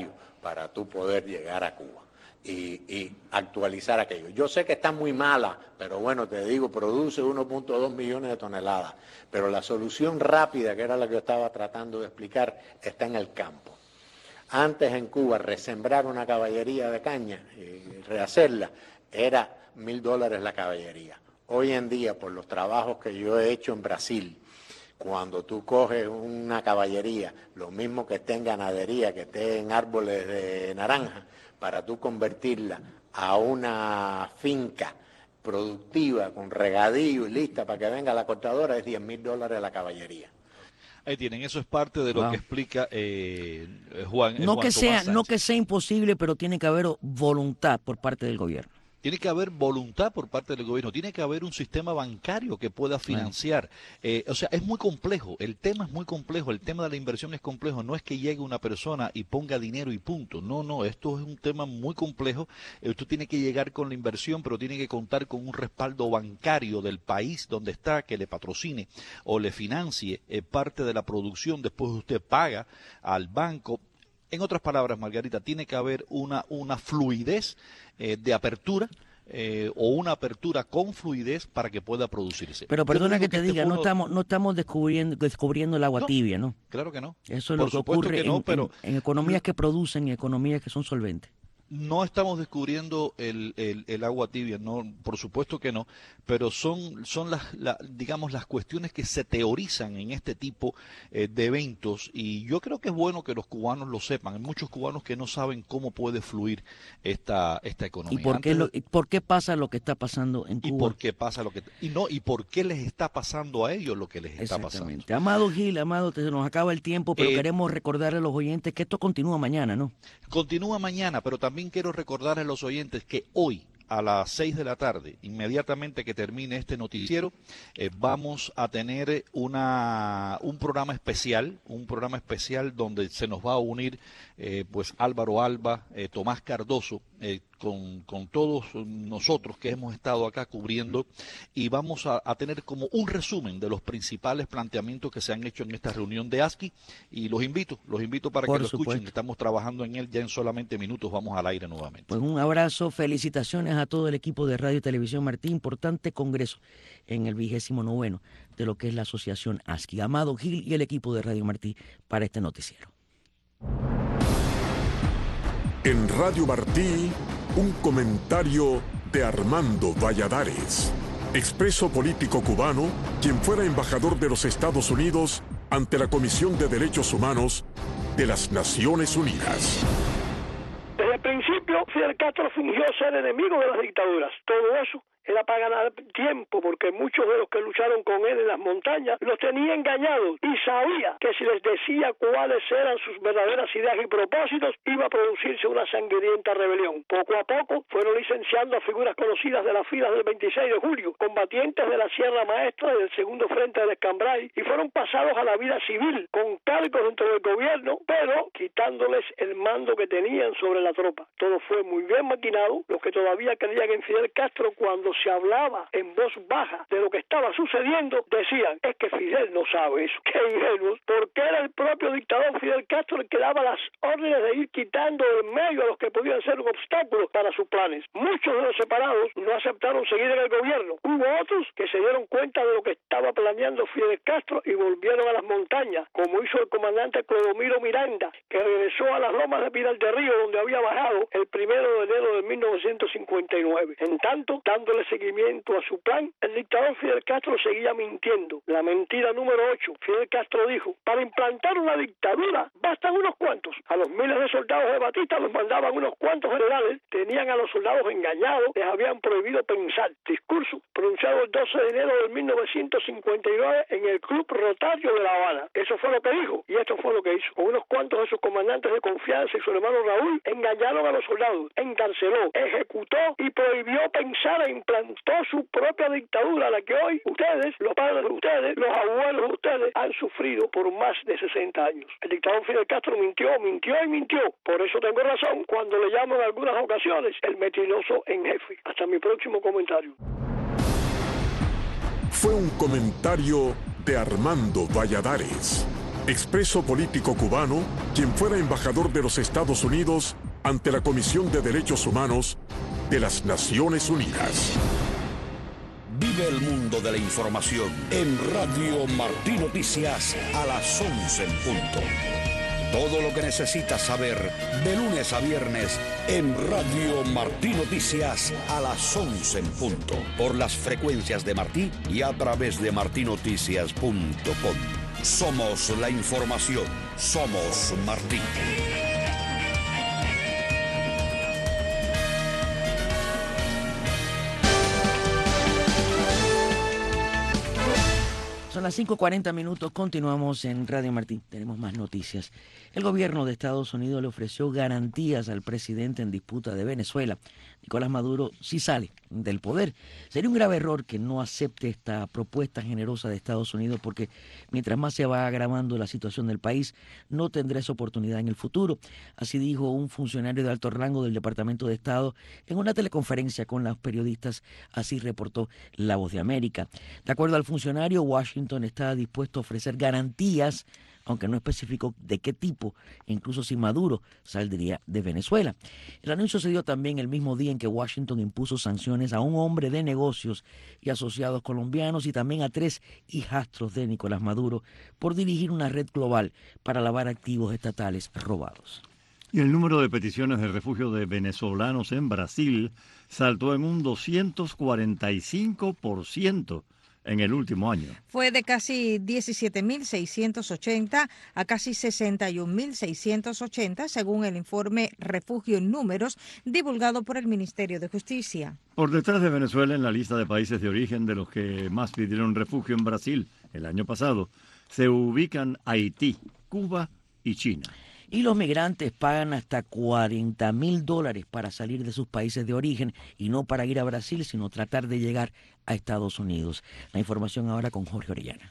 para tú poder llegar a Cuba y, y actualizar aquello. Yo sé que está muy mala, pero bueno, te digo, produce uno punto dos millones de toneladas, pero la solución rápida, que era la que yo estaba tratando de explicar, está en el campo. Antes en Cuba, resembrar una caballería de caña y rehacerla era mil dólares la caballería. Hoy en día, por los trabajos que yo he hecho en Brasil, cuando tú coges una caballería, lo mismo que esté en ganadería, que esté en árboles de naranja, para tú convertirla a una finca productiva con regadío y lista para que venga la cortadora, es diez mil dólares la caballería. Ahí tienen, eso es parte de lo Wow. que explica eh, Juan. No Juan que Tomás sea, Sánchez. no que sea imposible, pero tiene que haber voluntad por parte del gobierno. Tiene que haber voluntad por parte del gobierno, tiene que haber un sistema bancario que pueda financiar. Eh, o sea, es muy complejo, el tema es muy complejo, el tema de la inversión es complejo, no es que llegue una persona y ponga dinero y punto. No, no, esto es un tema muy complejo. Esto tiene que llegar con la inversión, pero tiene que contar con un respaldo bancario del país donde está, que le patrocine o le financie eh, parte de la producción. Después usted paga al banco. En otras palabras, Margarita, tiene que haber una, una fluidez eh, de apertura eh, o una apertura con fluidez para que pueda producirse. Pero Yo perdona que digo te este diga, fue no uno- estamos, no estamos descubriendo, descubriendo el agua No, tibia, ¿no? Claro que no. Eso es Por lo que supuesto ocurre que no, en, pero en- en economías que producen y economías que son solventes. no estamos descubriendo el, el, el agua tibia, no, por supuesto que no, pero son, son las, la- digamos, las cuestiones que se teorizan en este tipo eh, de eventos, y yo creo que es bueno que los cubanos lo sepan. Hay muchos cubanos que no saben cómo puede fluir esta, esta economía. ¿Y por qué, Antes lo- de- y por qué pasa lo que está pasando en y Cuba? por qué pasa lo que y no y por qué les está pasando a ellos lo que les está pasando. Exactamente. Amado Gil, Amado, te- se nos acaba el tiempo, pero Eh, queremos recordarle a los oyentes que esto continúa mañana, ¿no? Continúa mañana, pero también quiero recordarles a los oyentes que hoy a las seis de la tarde, inmediatamente que termine este noticiero, eh, vamos a tener una un programa especial, un programa especial donde se nos va a unir eh, pues Álvaro Alba, eh, Tomás Cardoso, eh, con, con todos nosotros que hemos estado acá cubriendo, y vamos a, a tener como un resumen de los principales planteamientos que se han hecho en esta reunión de A S C I, y los invito, los invito para Por que lo escuchen. supuesto. Estamos trabajando en él, ya en solamente minutos vamos al aire nuevamente. Pues un abrazo, felicitaciones a todo el equipo de Radio y Televisión Martí, importante congreso en el vigésimo noveno de lo que es la asociación A S C I. Amado Gil y el equipo de Radio Martí para este noticiero. En Radio Martí, un comentario de Armando Valladares, expreso político cubano, quien fuera embajador de los Estados Unidos ante la Comisión de Derechos Humanos de las Naciones Unidas. Desde el principio, Fidel Castro fingió ser enemigo de las dictaduras. Todo eso era para ganar tiempo, porque muchos de los que lucharon con él en las montañas los tenía engañados y sabía que si les decía cuáles eran sus verdaderas ideas y propósitos, iba a producirse una sangrienta rebelión. Poco a poco fueron licenciando a figuras conocidas de las filas del veintiséis de julio, combatientes de la Sierra Maestra y del segundo frente del Escambray, y fueron pasados a la vida civil con cargos dentro del gobierno, pero quitándoles el mando que tenían sobre la tropa. Todo fue muy bien maquinado. Los que todavía creían en Fidel Castro, cuando se hablaba en voz baja de lo que estaba sucediendo, decían: es que Fidel no sabe eso. ¡Qué ingenuos! Porque era el propio dictador Fidel Castro el que daba las órdenes de ir quitando del medio a los que podían ser un obstáculo para sus planes. Muchos de los separados no aceptaron seguir en el gobierno. Hubo otros que se dieron cuenta de lo que estaba planeando Fidel Castro y volvieron a las montañas, como hizo el comandante Clodomiro Miranda, que regresó a las lomas de Pinar del Río, donde había bajado el primero de enero de mil novecientos cincuenta y nueve. En tanto, dándole seguimiento a su plan, el dictador Fidel Castro seguía mintiendo. La mentira número ocho. Fidel Castro dijo: para implantar una dictadura bastan unos cuantos. A los miles de soldados de Batista los mandaban unos cuantos generales, tenían a los soldados engañados, les habían prohibido pensar. Discurso pronunciado el doce de enero de mil novecientos cincuenta y nueve en el Club Rotario de La Habana. Eso fue lo que dijo, y esto fue lo que hizo. Con unos cuantos de sus comandantes de confianza y su hermano Raúl, engañaron a los soldados, encarceló, ejecutó y prohibió pensar e implantó su propia dictadura, la que hoy ustedes, los padres de ustedes, los abuelos de ustedes, han sufrido por más de sesenta años. El dictador Fidel Castro mintió, mintió y mintió. Por eso tengo razón cuando le llamo en algunas ocasiones el mentiroso en jefe. Hasta mi próximo comentario. Fue un comentario de Armando Valladares. expreso político cubano, quien fuera embajador de los Estados Unidos ante la Comisión de Derechos Humanos de las Naciones Unidas. Vive el mundo de la información en Radio Martí Noticias a las once en punto. Todo lo que necesitas saber de lunes a viernes en Radio Martí Noticias a las once en punto. Por las frecuencias de Martí y a través de martí noticias punto com. Somos la información. Somos Martí. Son las cinco cuarenta minutos, continuamos en Radio Martí, tenemos más noticias. El gobierno de Estados Unidos le ofreció garantías al presidente en disputa de Venezuela. Nicolás Maduro sí sale del poder. Sería un grave error que no acepte esta propuesta generosa de Estados Unidos, porque mientras más se va agravando la situación del país, no tendrá esa oportunidad en el futuro. Así dijo un funcionario de alto rango del Departamento de Estado en una teleconferencia con los periodistas, así reportó La Voz de América. De acuerdo al funcionario, Washington está dispuesto a ofrecer garantías, aunque no especificó de qué tipo, incluso si Maduro saldría de Venezuela. El anuncio se dio también el mismo día en que Washington impuso sanciones a un hombre de negocios y asociados colombianos y también a tres hijastros de Nicolás Maduro por dirigir una red global para lavar activos estatales robados. Y el número de peticiones de refugio de venezolanos en Brasil saltó en un doscientos cuarenta y cinco por ciento en el último año. Fue de casi diecisiete mil seiscientos ochenta a casi sesenta y un mil seiscientos ochenta, según el informe Refugio en Números, divulgado por el Ministerio de Justicia. Por detrás de Venezuela, en la lista de países de origen de los que más pidieron refugio en Brasil el año pasado, se ubican Haití, Cuba y China. Y los migrantes pagan hasta cuarenta mil dólares para salir de sus países de origen y no para ir a Brasil, sino tratar de llegar a Estados Unidos. La información ahora con Jorge Orellana.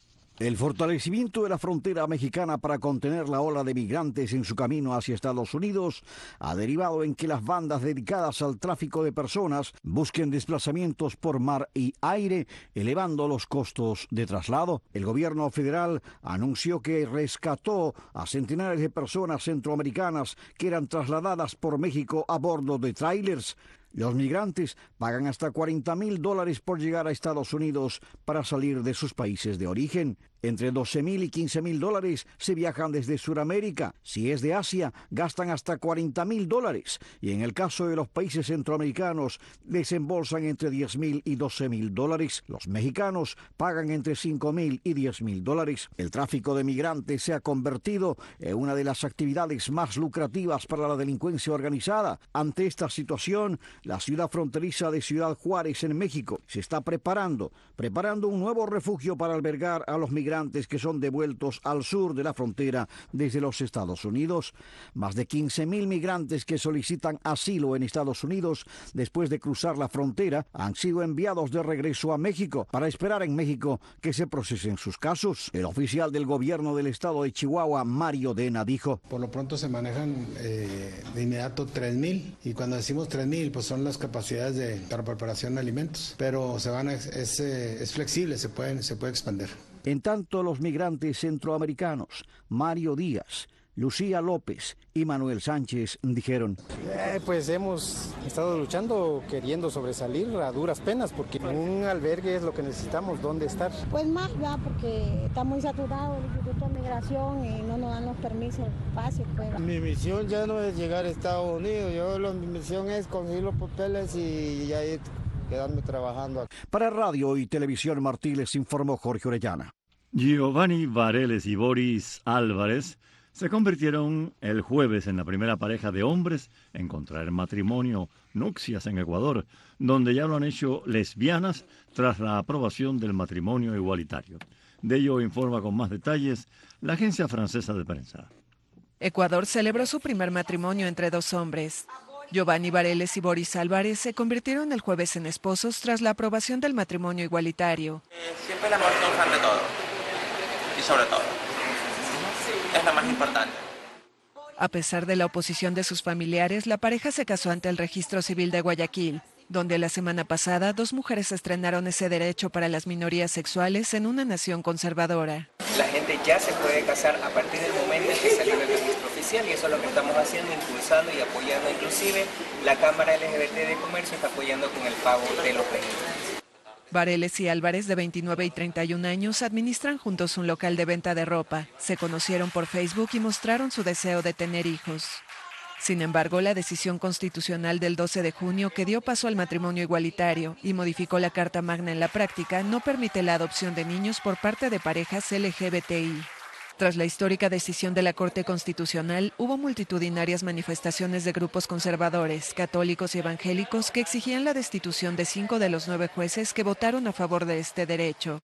El fortalecimiento de la frontera mexicana para contener la ola de migrantes en su camino hacia Estados Unidos ha derivado en que las bandas dedicadas al tráfico de personas busquen desplazamientos por mar y aire, elevando los costos de traslado. El gobierno federal anunció que rescató a centenares de personas centroamericanas que eran trasladadas por México a bordo de tráilers. Los migrantes pagan hasta cuarenta mil dólares por llegar a Estados Unidos para salir de sus países de origen. Entre doce mil y quince mil dólares se viajan desde Sudamérica. Si es de Asia, gastan hasta cuarenta mil dólares. Y en el caso de los países centroamericanos, desembolsan entre diez mil y doce mil dólares. Los mexicanos pagan entre cinco mil y diez mil dólares. El tráfico de migrantes se ha convertido en una de las actividades más lucrativas para la delincuencia organizada. Ante esta situación, la ciudad fronteriza de Ciudad Juárez, en México, se está preparando, preparando un nuevo refugio para albergar a los migrantes que son devueltos al sur de la frontera desde los Estados Unidos. Más de quince mil migrantes que solicitan asilo en Estados Unidos después de cruzar la frontera han sido enviados de regreso a México para esperar en México que se procesen sus casos. El oficial del gobierno del estado de Chihuahua, Mario Dena, dijo: por lo pronto se manejan eh, de inmediato tres mil, y cuando decimos tres mil, pues son las capacidades de, para preparación de alimentos, pero se van a, es, es flexible, se, pueden, se puede expandir. En tanto, los migrantes centroamericanos, Mario Díaz, Lucía López y Manuel Sánchez, dijeron: eh, pues hemos estado luchando, queriendo sobresalir a duras penas, porque un albergue es lo que necesitamos, ¿dónde estar? Pues más, ya, porque está muy saturado el Instituto de Migración y no nos dan los permisos fáciles. Pues. Mi misión ya no es llegar a Estados Unidos, yo lo, mi misión es conseguir los papeles y ya ir quedarme trabajando aquí. Para Radio y Televisión Martí les informó Jorge Orellana. Giovanni Vareles y Boris Álvarez se convirtieron el jueves en la primera pareja de hombres en contraer matrimonio, nupcias en Ecuador, donde ya lo han hecho lesbianas tras la aprobación del matrimonio igualitario. De ello informa con más detalles la agencia francesa de prensa. Ecuador celebró su primer matrimonio entre dos hombres. Giovanni Vareles y Boris Álvarez se convirtieron el jueves en esposos tras la aprobación del matrimonio igualitario. Eh, siempre el amor triunfa ante todo, y sobre todo, es lo más importante. A pesar de la oposición de sus familiares, la pareja se casó ante el Registro Civil de Guayaquil, donde la semana pasada dos mujeres estrenaron ese derecho para las minorías sexuales en una nación conservadora. La gente que ya se puede casar a partir del momento en que salió el registro oficial, y eso es lo que estamos haciendo, impulsando y apoyando. Inclusive la Cámara L G B T de Comercio está apoyando con el pago de los registros. Bareles y Álvarez, de veintinueve y treinta y un años, administran juntos un local de venta de ropa. Se conocieron por Facebook y mostraron su deseo de tener hijos. Sin embargo, la decisión constitucional del doce de junio, que dio paso al matrimonio igualitario y modificó la Carta Magna en la práctica, no permite la adopción de niños por parte de parejas L G B T I. Tras la histórica decisión de la Corte Constitucional, hubo multitudinarias manifestaciones de grupos conservadores, católicos y evangélicos que exigían la destitución de cinco de los nueve jueces que votaron a favor de este derecho.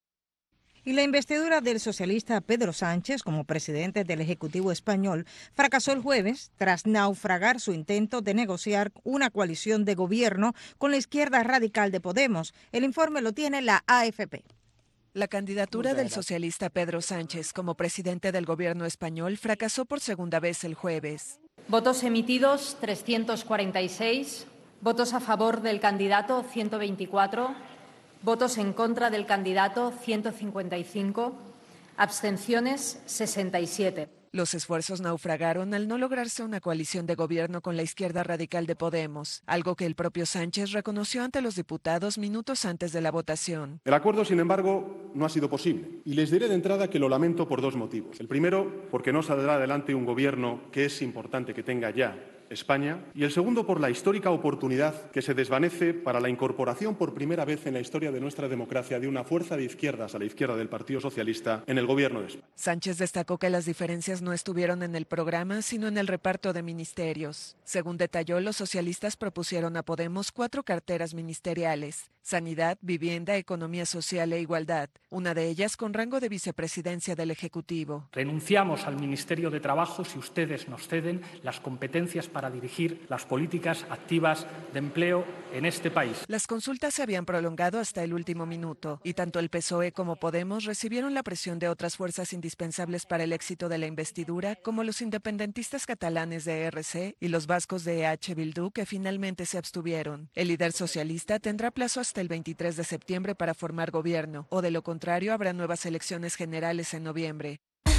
Y la investidura del socialista Pedro Sánchez como presidente del Ejecutivo español fracasó el jueves tras naufragar su intento de negociar una coalición de gobierno con la izquierda radical de Podemos. El informe lo tiene la A F P. La candidatura del socialista Pedro Sánchez como presidente del gobierno español fracasó por segunda vez el jueves. Votos emitidos trescientos cuarenta y seis, votos a favor del candidato ciento veinticuatro, votos en contra del candidato ciento cincuenta y cinco, abstenciones sesenta y siete. Los esfuerzos naufragaron al no lograrse una coalición de gobierno con la izquierda radical de Podemos, algo que el propio Sánchez reconoció ante los diputados minutos antes de la votación. El acuerdo, sin embargo, no ha sido posible. Y les diré de entrada que lo lamento por dos motivos. El primero, porque no saldrá adelante un gobierno que es importante que tenga ya España, y el segundo por la histórica oportunidad que se desvanece para la incorporación por primera vez en la historia de nuestra democracia de una fuerza de izquierdas a la izquierda del Partido Socialista en el gobierno de España. Sánchez destacó que las diferencias no estuvieron en el programa, sino en el reparto de ministerios. Según detalló, los socialistas propusieron a Podemos cuatro carteras ministeriales: Sanidad, Vivienda, Economía Social e Igualdad, una de ellas con rango de vicepresidencia del Ejecutivo. Renunciamos al Ministerio de Trabajo si ustedes nos ceden las competencias para dirigir las políticas activas de empleo en este país. Las consultas se habían prolongado hasta el último minuto y tanto el P S O E como Podemos recibieron la presión de otras fuerzas indispensables para el éxito de la investidura, como los independentistas catalanes de E R C y los vascos de E H Bildu, que finalmente se abstuvieron. El líder socialista tendrá plazo hasta el veintitrés de septiembre para formar gobierno, o de lo contrario habrá nuevas elecciones generales en noviembre.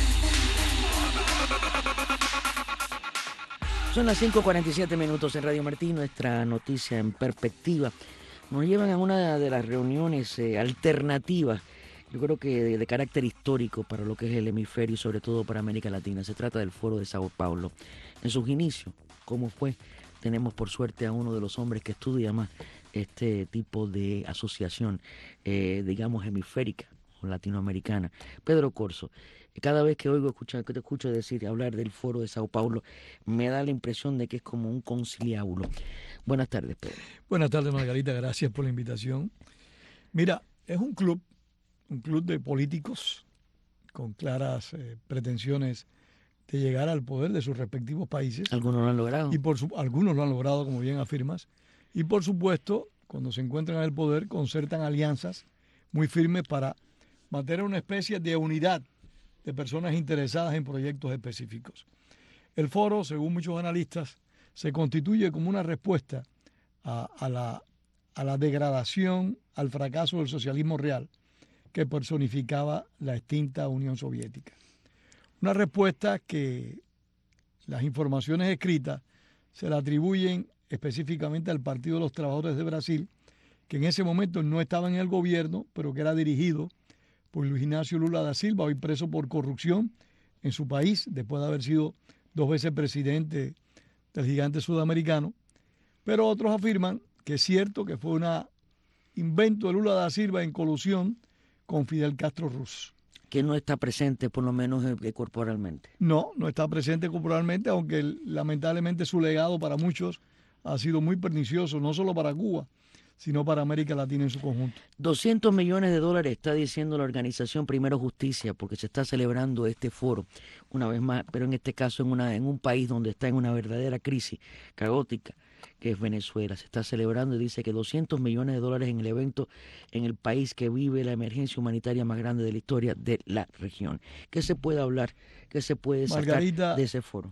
Son las cinco cuarenta y siete minutos en Radio Martí, nuestra noticia en perspectiva. Nos llevan a una de las reuniones eh, alternativas, yo creo que de, de carácter histórico para lo que es el hemisferio y sobre todo para América Latina. Se trata del Foro de Sao Paulo. En sus inicios, ¿cómo fue? Tenemos por suerte a uno de los hombres que estudia más este tipo de asociación, eh, digamos, hemisférica o latinoamericana. Pedro Corzo. Cada vez que oigo escuchar, que te escucho decir, hablar del Foro de Sao Paulo, me da la impresión de que es como un conciliábulo. Buenas tardes, Pedro. Buenas tardes, Margarita. Gracias por la invitación. Mira, es un club, un club de políticos con claras eh, pretensiones de llegar al poder de sus respectivos países. Algunos lo han logrado. Y por su, algunos lo han logrado, como bien afirmas. Y por supuesto, cuando se encuentran en el poder, concertan alianzas muy firmes para mantener una especie de unidad de personas interesadas en proyectos específicos. El foro, según muchos analistas, se constituye como una respuesta a, a, la, a la degradación, al fracaso del socialismo real que personificaba la extinta Unión Soviética. Una respuesta que las informaciones escritas se la atribuyen específicamente al Partido de los Trabajadores de Brasil, que en ese momento no estaba en el gobierno, pero que era dirigido por Luis Ignacio Lula da Silva, hoy preso por corrupción en su país, después de haber sido dos veces presidente del gigante sudamericano. Pero otros afirman que es cierto que fue un invento de Lula da Silva en colusión con Fidel Castro Ruz. Que no está presente, por lo menos eh, corporalmente. No, no está presente corporalmente, aunque lamentablemente su legado para muchos ha sido muy pernicioso, no solo para Cuba, sino para América Latina en su conjunto. doscientos millones de dólares está diciendo la organización Primero Justicia, porque se está celebrando este foro, una vez más, pero en este caso en, una, en un país donde está en una verdadera crisis caótica, que es Venezuela. Se está celebrando y dice que doscientos millones de dólares en el evento en el país que vive la emergencia humanitaria más grande de la historia de la región. ¿Qué se puede hablar? ¿Qué se puede sacar Margarita, de ese foro?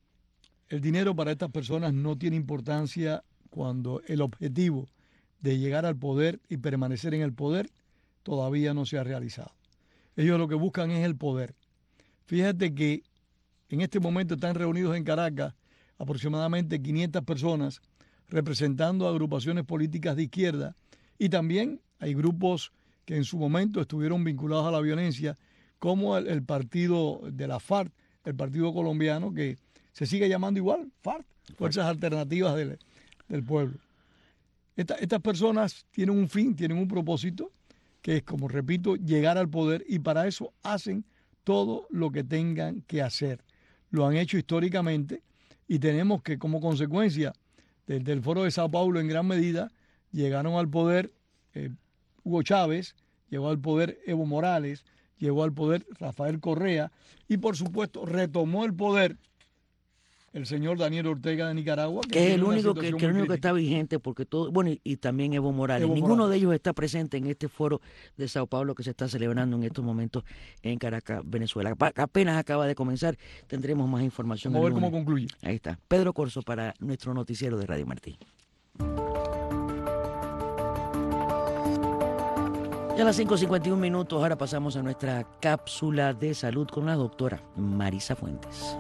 El dinero para estas personas no tiene importancia cuando el objetivo de llegar al poder y permanecer en el poder todavía no se ha realizado. Ellos lo que buscan es el poder. Fíjate que en este momento están reunidos en Caracas aproximadamente quinientas personas representando agrupaciones políticas de izquierda, y también hay grupos que en su momento estuvieron vinculados a la violencia, como el, el partido de la FARC, el partido colombiano, que se sigue llamando igual, FARC, Fuerzas Alternativas del, del Pueblo. Esta, estas personas tienen un fin, tienen un propósito, que es, como repito, llegar al poder, y para eso hacen todo lo que tengan que hacer. Lo han hecho históricamente, y tenemos que, como consecuencia del, del Foro de Sao Paulo, en gran medida, llegaron al poder eh, Hugo Chávez, llegó al poder Evo Morales, llegó al poder Rafael Correa, y por supuesto retomó el poder el señor Daniel Ortega de Nicaragua, que, que es el único que, que, el único que está vigente, porque todo, bueno, y, y también Evo Morales. Evo Ninguno Morales. de ellos está presente en este foro de Sao Paulo que se está celebrando en estos momentos en Caracas, Venezuela. Apenas acaba de comenzar, tendremos más información. Vamos a ver cómo concluye. Ahí está. Pedro Corzo para nuestro noticiero de Radio Martí. Ya a las cinco cincuenta y un minutos, ahora pasamos a nuestra cápsula de salud con la doctora Marisa Fuentes.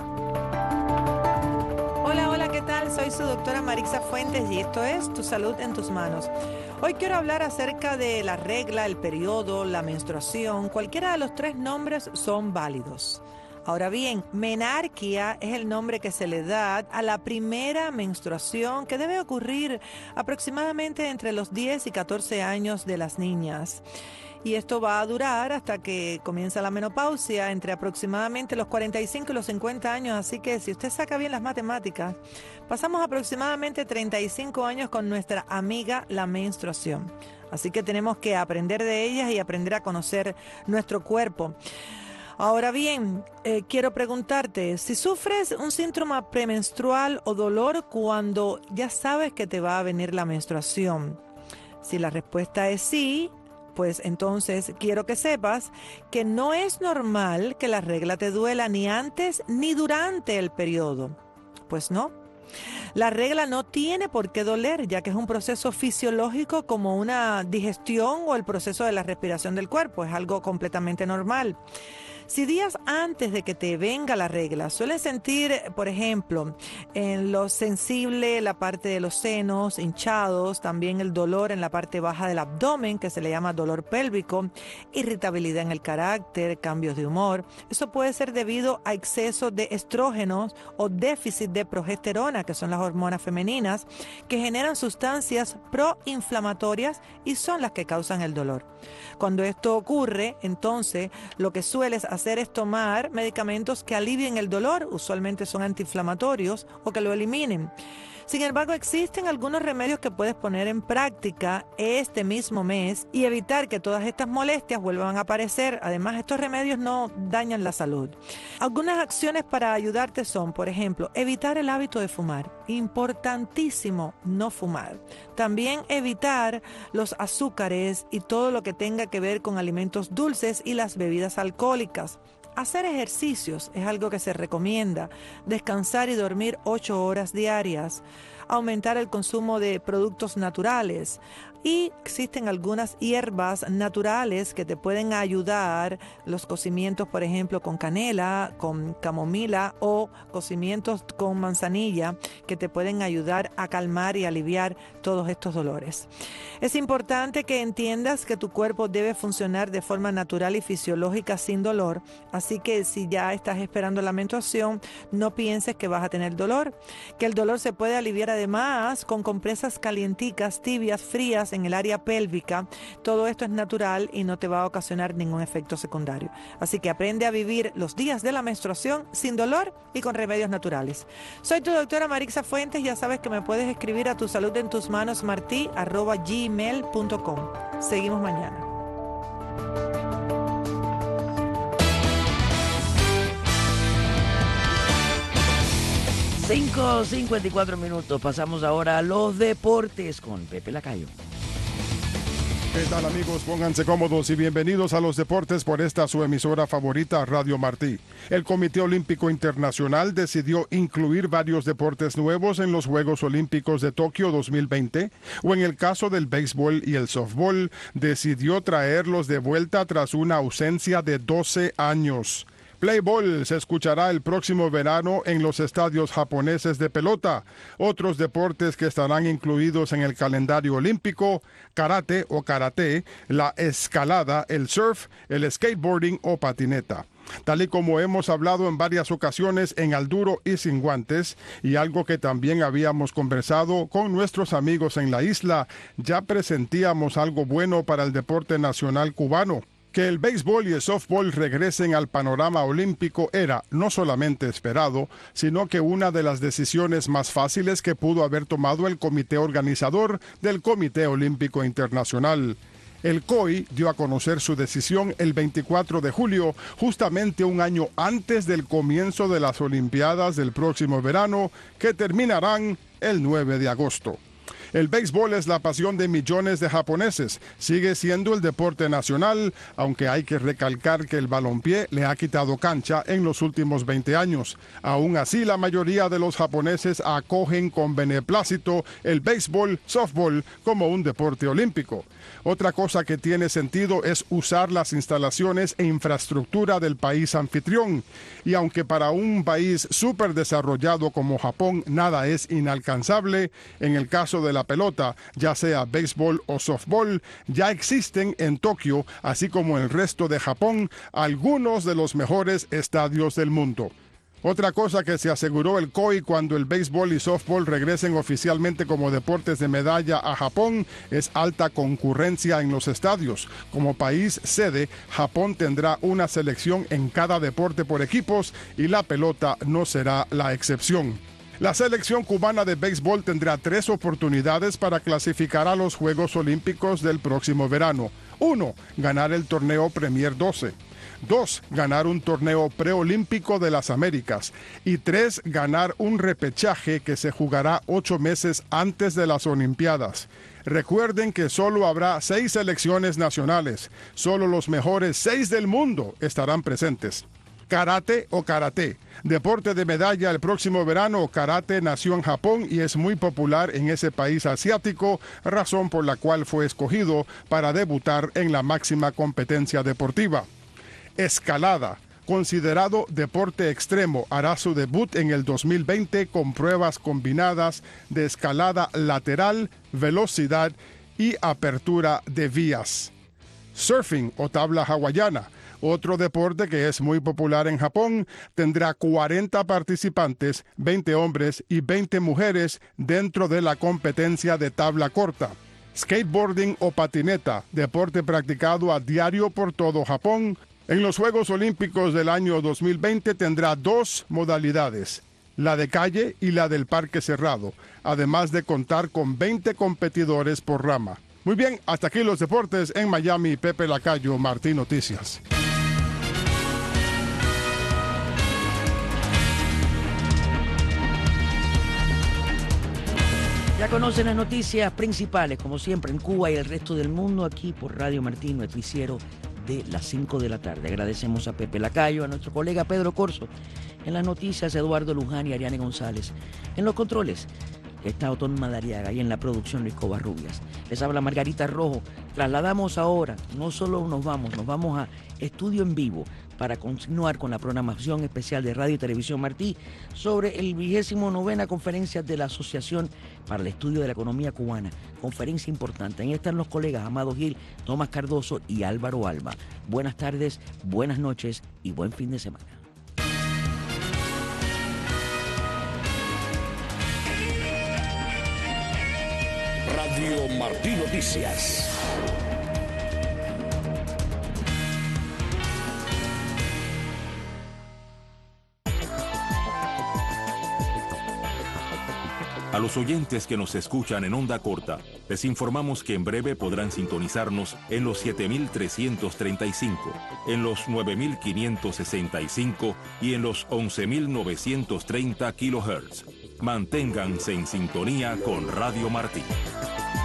Hola, hola, ¿qué tal? Soy su doctora Marisa Fuentes y esto es Tu Salud en Tus Manos. Hoy quiero hablar acerca de la regla, el periodo, la menstruación. Cualquiera de los tres nombres son válidos. Ahora bien, menarquia es el nombre que se le da a la primera menstruación, que debe ocurrir aproximadamente entre los diez y catorce años de las niñas. Y esto va a durar hasta que comienza la menopausia, entre aproximadamente los cuarenta y cinco y los cincuenta años. Así que si usted saca bien las matemáticas, pasamos aproximadamente treinta y cinco años con nuestra amiga la menstruación. Así que tenemos que aprender de ellas y aprender a conocer nuestro cuerpo. Ahora bien, eh, quiero preguntarte, si sufres un síndrome premenstrual o dolor cuando ya sabes que te va a venir la menstruación, si la respuesta es sí, pues entonces quiero que sepas que no es normal que la regla te duela ni antes ni durante el periodo. Pues no. La regla no tiene por qué doler, ya que es un proceso fisiológico como una digestión o el proceso de la respiración del cuerpo. Es algo completamente normal. Si días antes de que te venga la regla sueles sentir, por ejemplo, en lo sensible, la parte de los senos hinchados, también el dolor en la parte baja del abdomen, que se le llama dolor pélvico, irritabilidad en el carácter, cambios de humor, eso puede ser debido a exceso de estrógenos o déficit de progesterona, que son las hormonas femeninas, que generan sustancias proinflamatorias y son las que causan el dolor. Cuando esto ocurre, entonces, lo que sueles hacer es tomar medicamentos que alivien el dolor, usualmente son antiinflamatorios, o que lo eliminen. Sin embargo, existen algunos remedios que puedes poner en práctica este mismo mes y evitar que todas estas molestias vuelvan a aparecer. Además, estos remedios no dañan la salud. Algunas acciones para ayudarte son, por ejemplo, evitar el hábito de fumar. Importantísimo no fumar. También evitar los azúcares y todo lo que tenga que ver con alimentos dulces y las bebidas alcohólicas. Hacer ejercicios es algo que se recomienda. Descansar y dormir ocho horas diarias. Aumentar el consumo de productos naturales. Y existen algunas hierbas naturales que te pueden ayudar. Los cocimientos, por ejemplo, con canela, con camomila o cocimientos con manzanilla que te pueden ayudar a calmar y aliviar todos estos dolores. Es importante que entiendas que tu cuerpo debe funcionar de forma natural y fisiológica sin dolor. Así que si ya estás esperando la menstruación, no pienses que vas a tener dolor. Que el dolor se puede aliviar además con compresas calienticas, tibias, frías en el área pélvica. Todo esto es natural y no te va a ocasionar ningún efecto secundario. Así que aprende a vivir los días de la menstruación sin dolor y con remedios naturales. Soy tu doctora Marisa Fuentes. Ya sabes que me puedes escribir a tu salud en tus manos martí arroba gmail punto com. Seguimos mañana. cinco cincuenta y cuatro minutos. Pasamos ahora a los deportes con Pepe Lacayo. ¿Qué tal, amigos? Pónganse cómodos y bienvenidos a los deportes por esta su emisora favorita, Radio Martí. El Comité Olímpico Internacional decidió incluir varios deportes nuevos en los Juegos Olímpicos de Tokio dos mil veinte, o en el caso del béisbol y el softball, decidió traerlos de vuelta tras una ausencia de doce años. Play ball se escuchará el próximo verano en los estadios japoneses de pelota. Otros deportes que estarán incluidos en el calendario olímpico: karate o karate, la escalada, el surf, el skateboarding o patineta. Tal y como hemos hablado en varias ocasiones en Al Duro y Sin Guantes, y algo que también habíamos conversado con nuestros amigos en la isla, ya presentíamos algo bueno para el deporte nacional cubano. Que el béisbol y el softball regresen al panorama olímpico era no solamente esperado, sino que una de las decisiones más fáciles que pudo haber tomado el comité organizador del Comité Olímpico Internacional. El C O I dio a conocer su decisión el veinticuatro de julio, justamente un año antes del comienzo de las Olimpiadas del próximo verano, que terminarán el nueve de agosto. El béisbol es la pasión de millones de japoneses. Sigue siendo el deporte nacional, aunque hay que recalcar que el balompié le ha quitado cancha en los últimos veinte años. Aún así, la mayoría de los japoneses acogen con beneplácito el béisbol, softball, como un deporte olímpico. Otra cosa que tiene sentido es usar las instalaciones e infraestructura del país anfitrión. Y aunque para un país súper desarrollado como Japón nada es inalcanzable, en el caso de la pelota, ya sea béisbol o softball, ya existen en Tokio, así como en el resto de Japón, algunos de los mejores estadios del mundo. Otra cosa que se aseguró el C O I cuando el béisbol y softball regresen oficialmente como deportes de medalla a Japón es alta concurrencia en los estadios. Como país sede, Japón tendrá una selección en cada deporte por equipos y la pelota no será la excepción. La selección cubana de béisbol tendrá tres oportunidades para clasificar a los Juegos Olímpicos del próximo verano. Uno, ganar el torneo Premier doce. Dos, ganar un torneo preolímpico de las Américas. Y tres, ganar un repechaje que se jugará ocho meses antes de las Olimpiadas. Recuerden que solo habrá seis selecciones nacionales. Solo los mejores seis del mundo estarán presentes. Karate o karate. Deporte de medalla el próximo verano. Karate nació en Japón y es muy popular en ese país asiático, razón por la cual fue escogido para debutar en la máxima competencia deportiva. Escalada, considerado deporte extremo, hará su debut en el dos mil veinte con pruebas combinadas de escalada lateral, velocidad y apertura de vías. Surfing o tabla hawaiana, otro deporte que es muy popular en Japón, tendrá cuarenta participantes, veinte hombres y veinte mujeres dentro de la competencia de tabla corta. Skateboarding o patineta, deporte practicado a diario por todo Japón. En los Juegos Olímpicos del año dos mil veinte tendrá dos modalidades, la de calle y la del parque cerrado, además de contar con veinte competidores por rama. Muy bien, hasta aquí los deportes en Miami. Pepe Lacayo, Martín Noticias. Ya conocen las noticias principales, como siempre, en Cuba y el resto del mundo, aquí por Radio Martín, noticiero de las cinco de la tarde. Agradecemos a Pepe Lacayo, a nuestro colega Pedro Corso, en las noticias Eduardo Luján y Ariane González, en los controles está Otón Madariaga y en la producción Luis Covarrubias. Les habla Margarita Rojo. Trasladamos ahora, no solo nos vamos, nos vamos a estudio en vivo para continuar con la programación especial de Radio y Televisión Martí sobre el vigésimo novena conferencia de la Asociación para el Estudio de la Economía Cubana. Conferencia importante. En esta están los colegas Amado Gil, Tomás Cardoso y Álvaro Alba. Buenas tardes, buenas noches y buen fin de semana. Radio Martí Noticias. A los oyentes que nos escuchan en onda corta, les informamos que en breve podrán sintonizarnos en los siete mil trescientos treinta y cinco, en los nueve mil quinientos sesenta y cinco y en los once mil novecientos treinta kilohertz. Manténganse en sintonía con Radio Martí.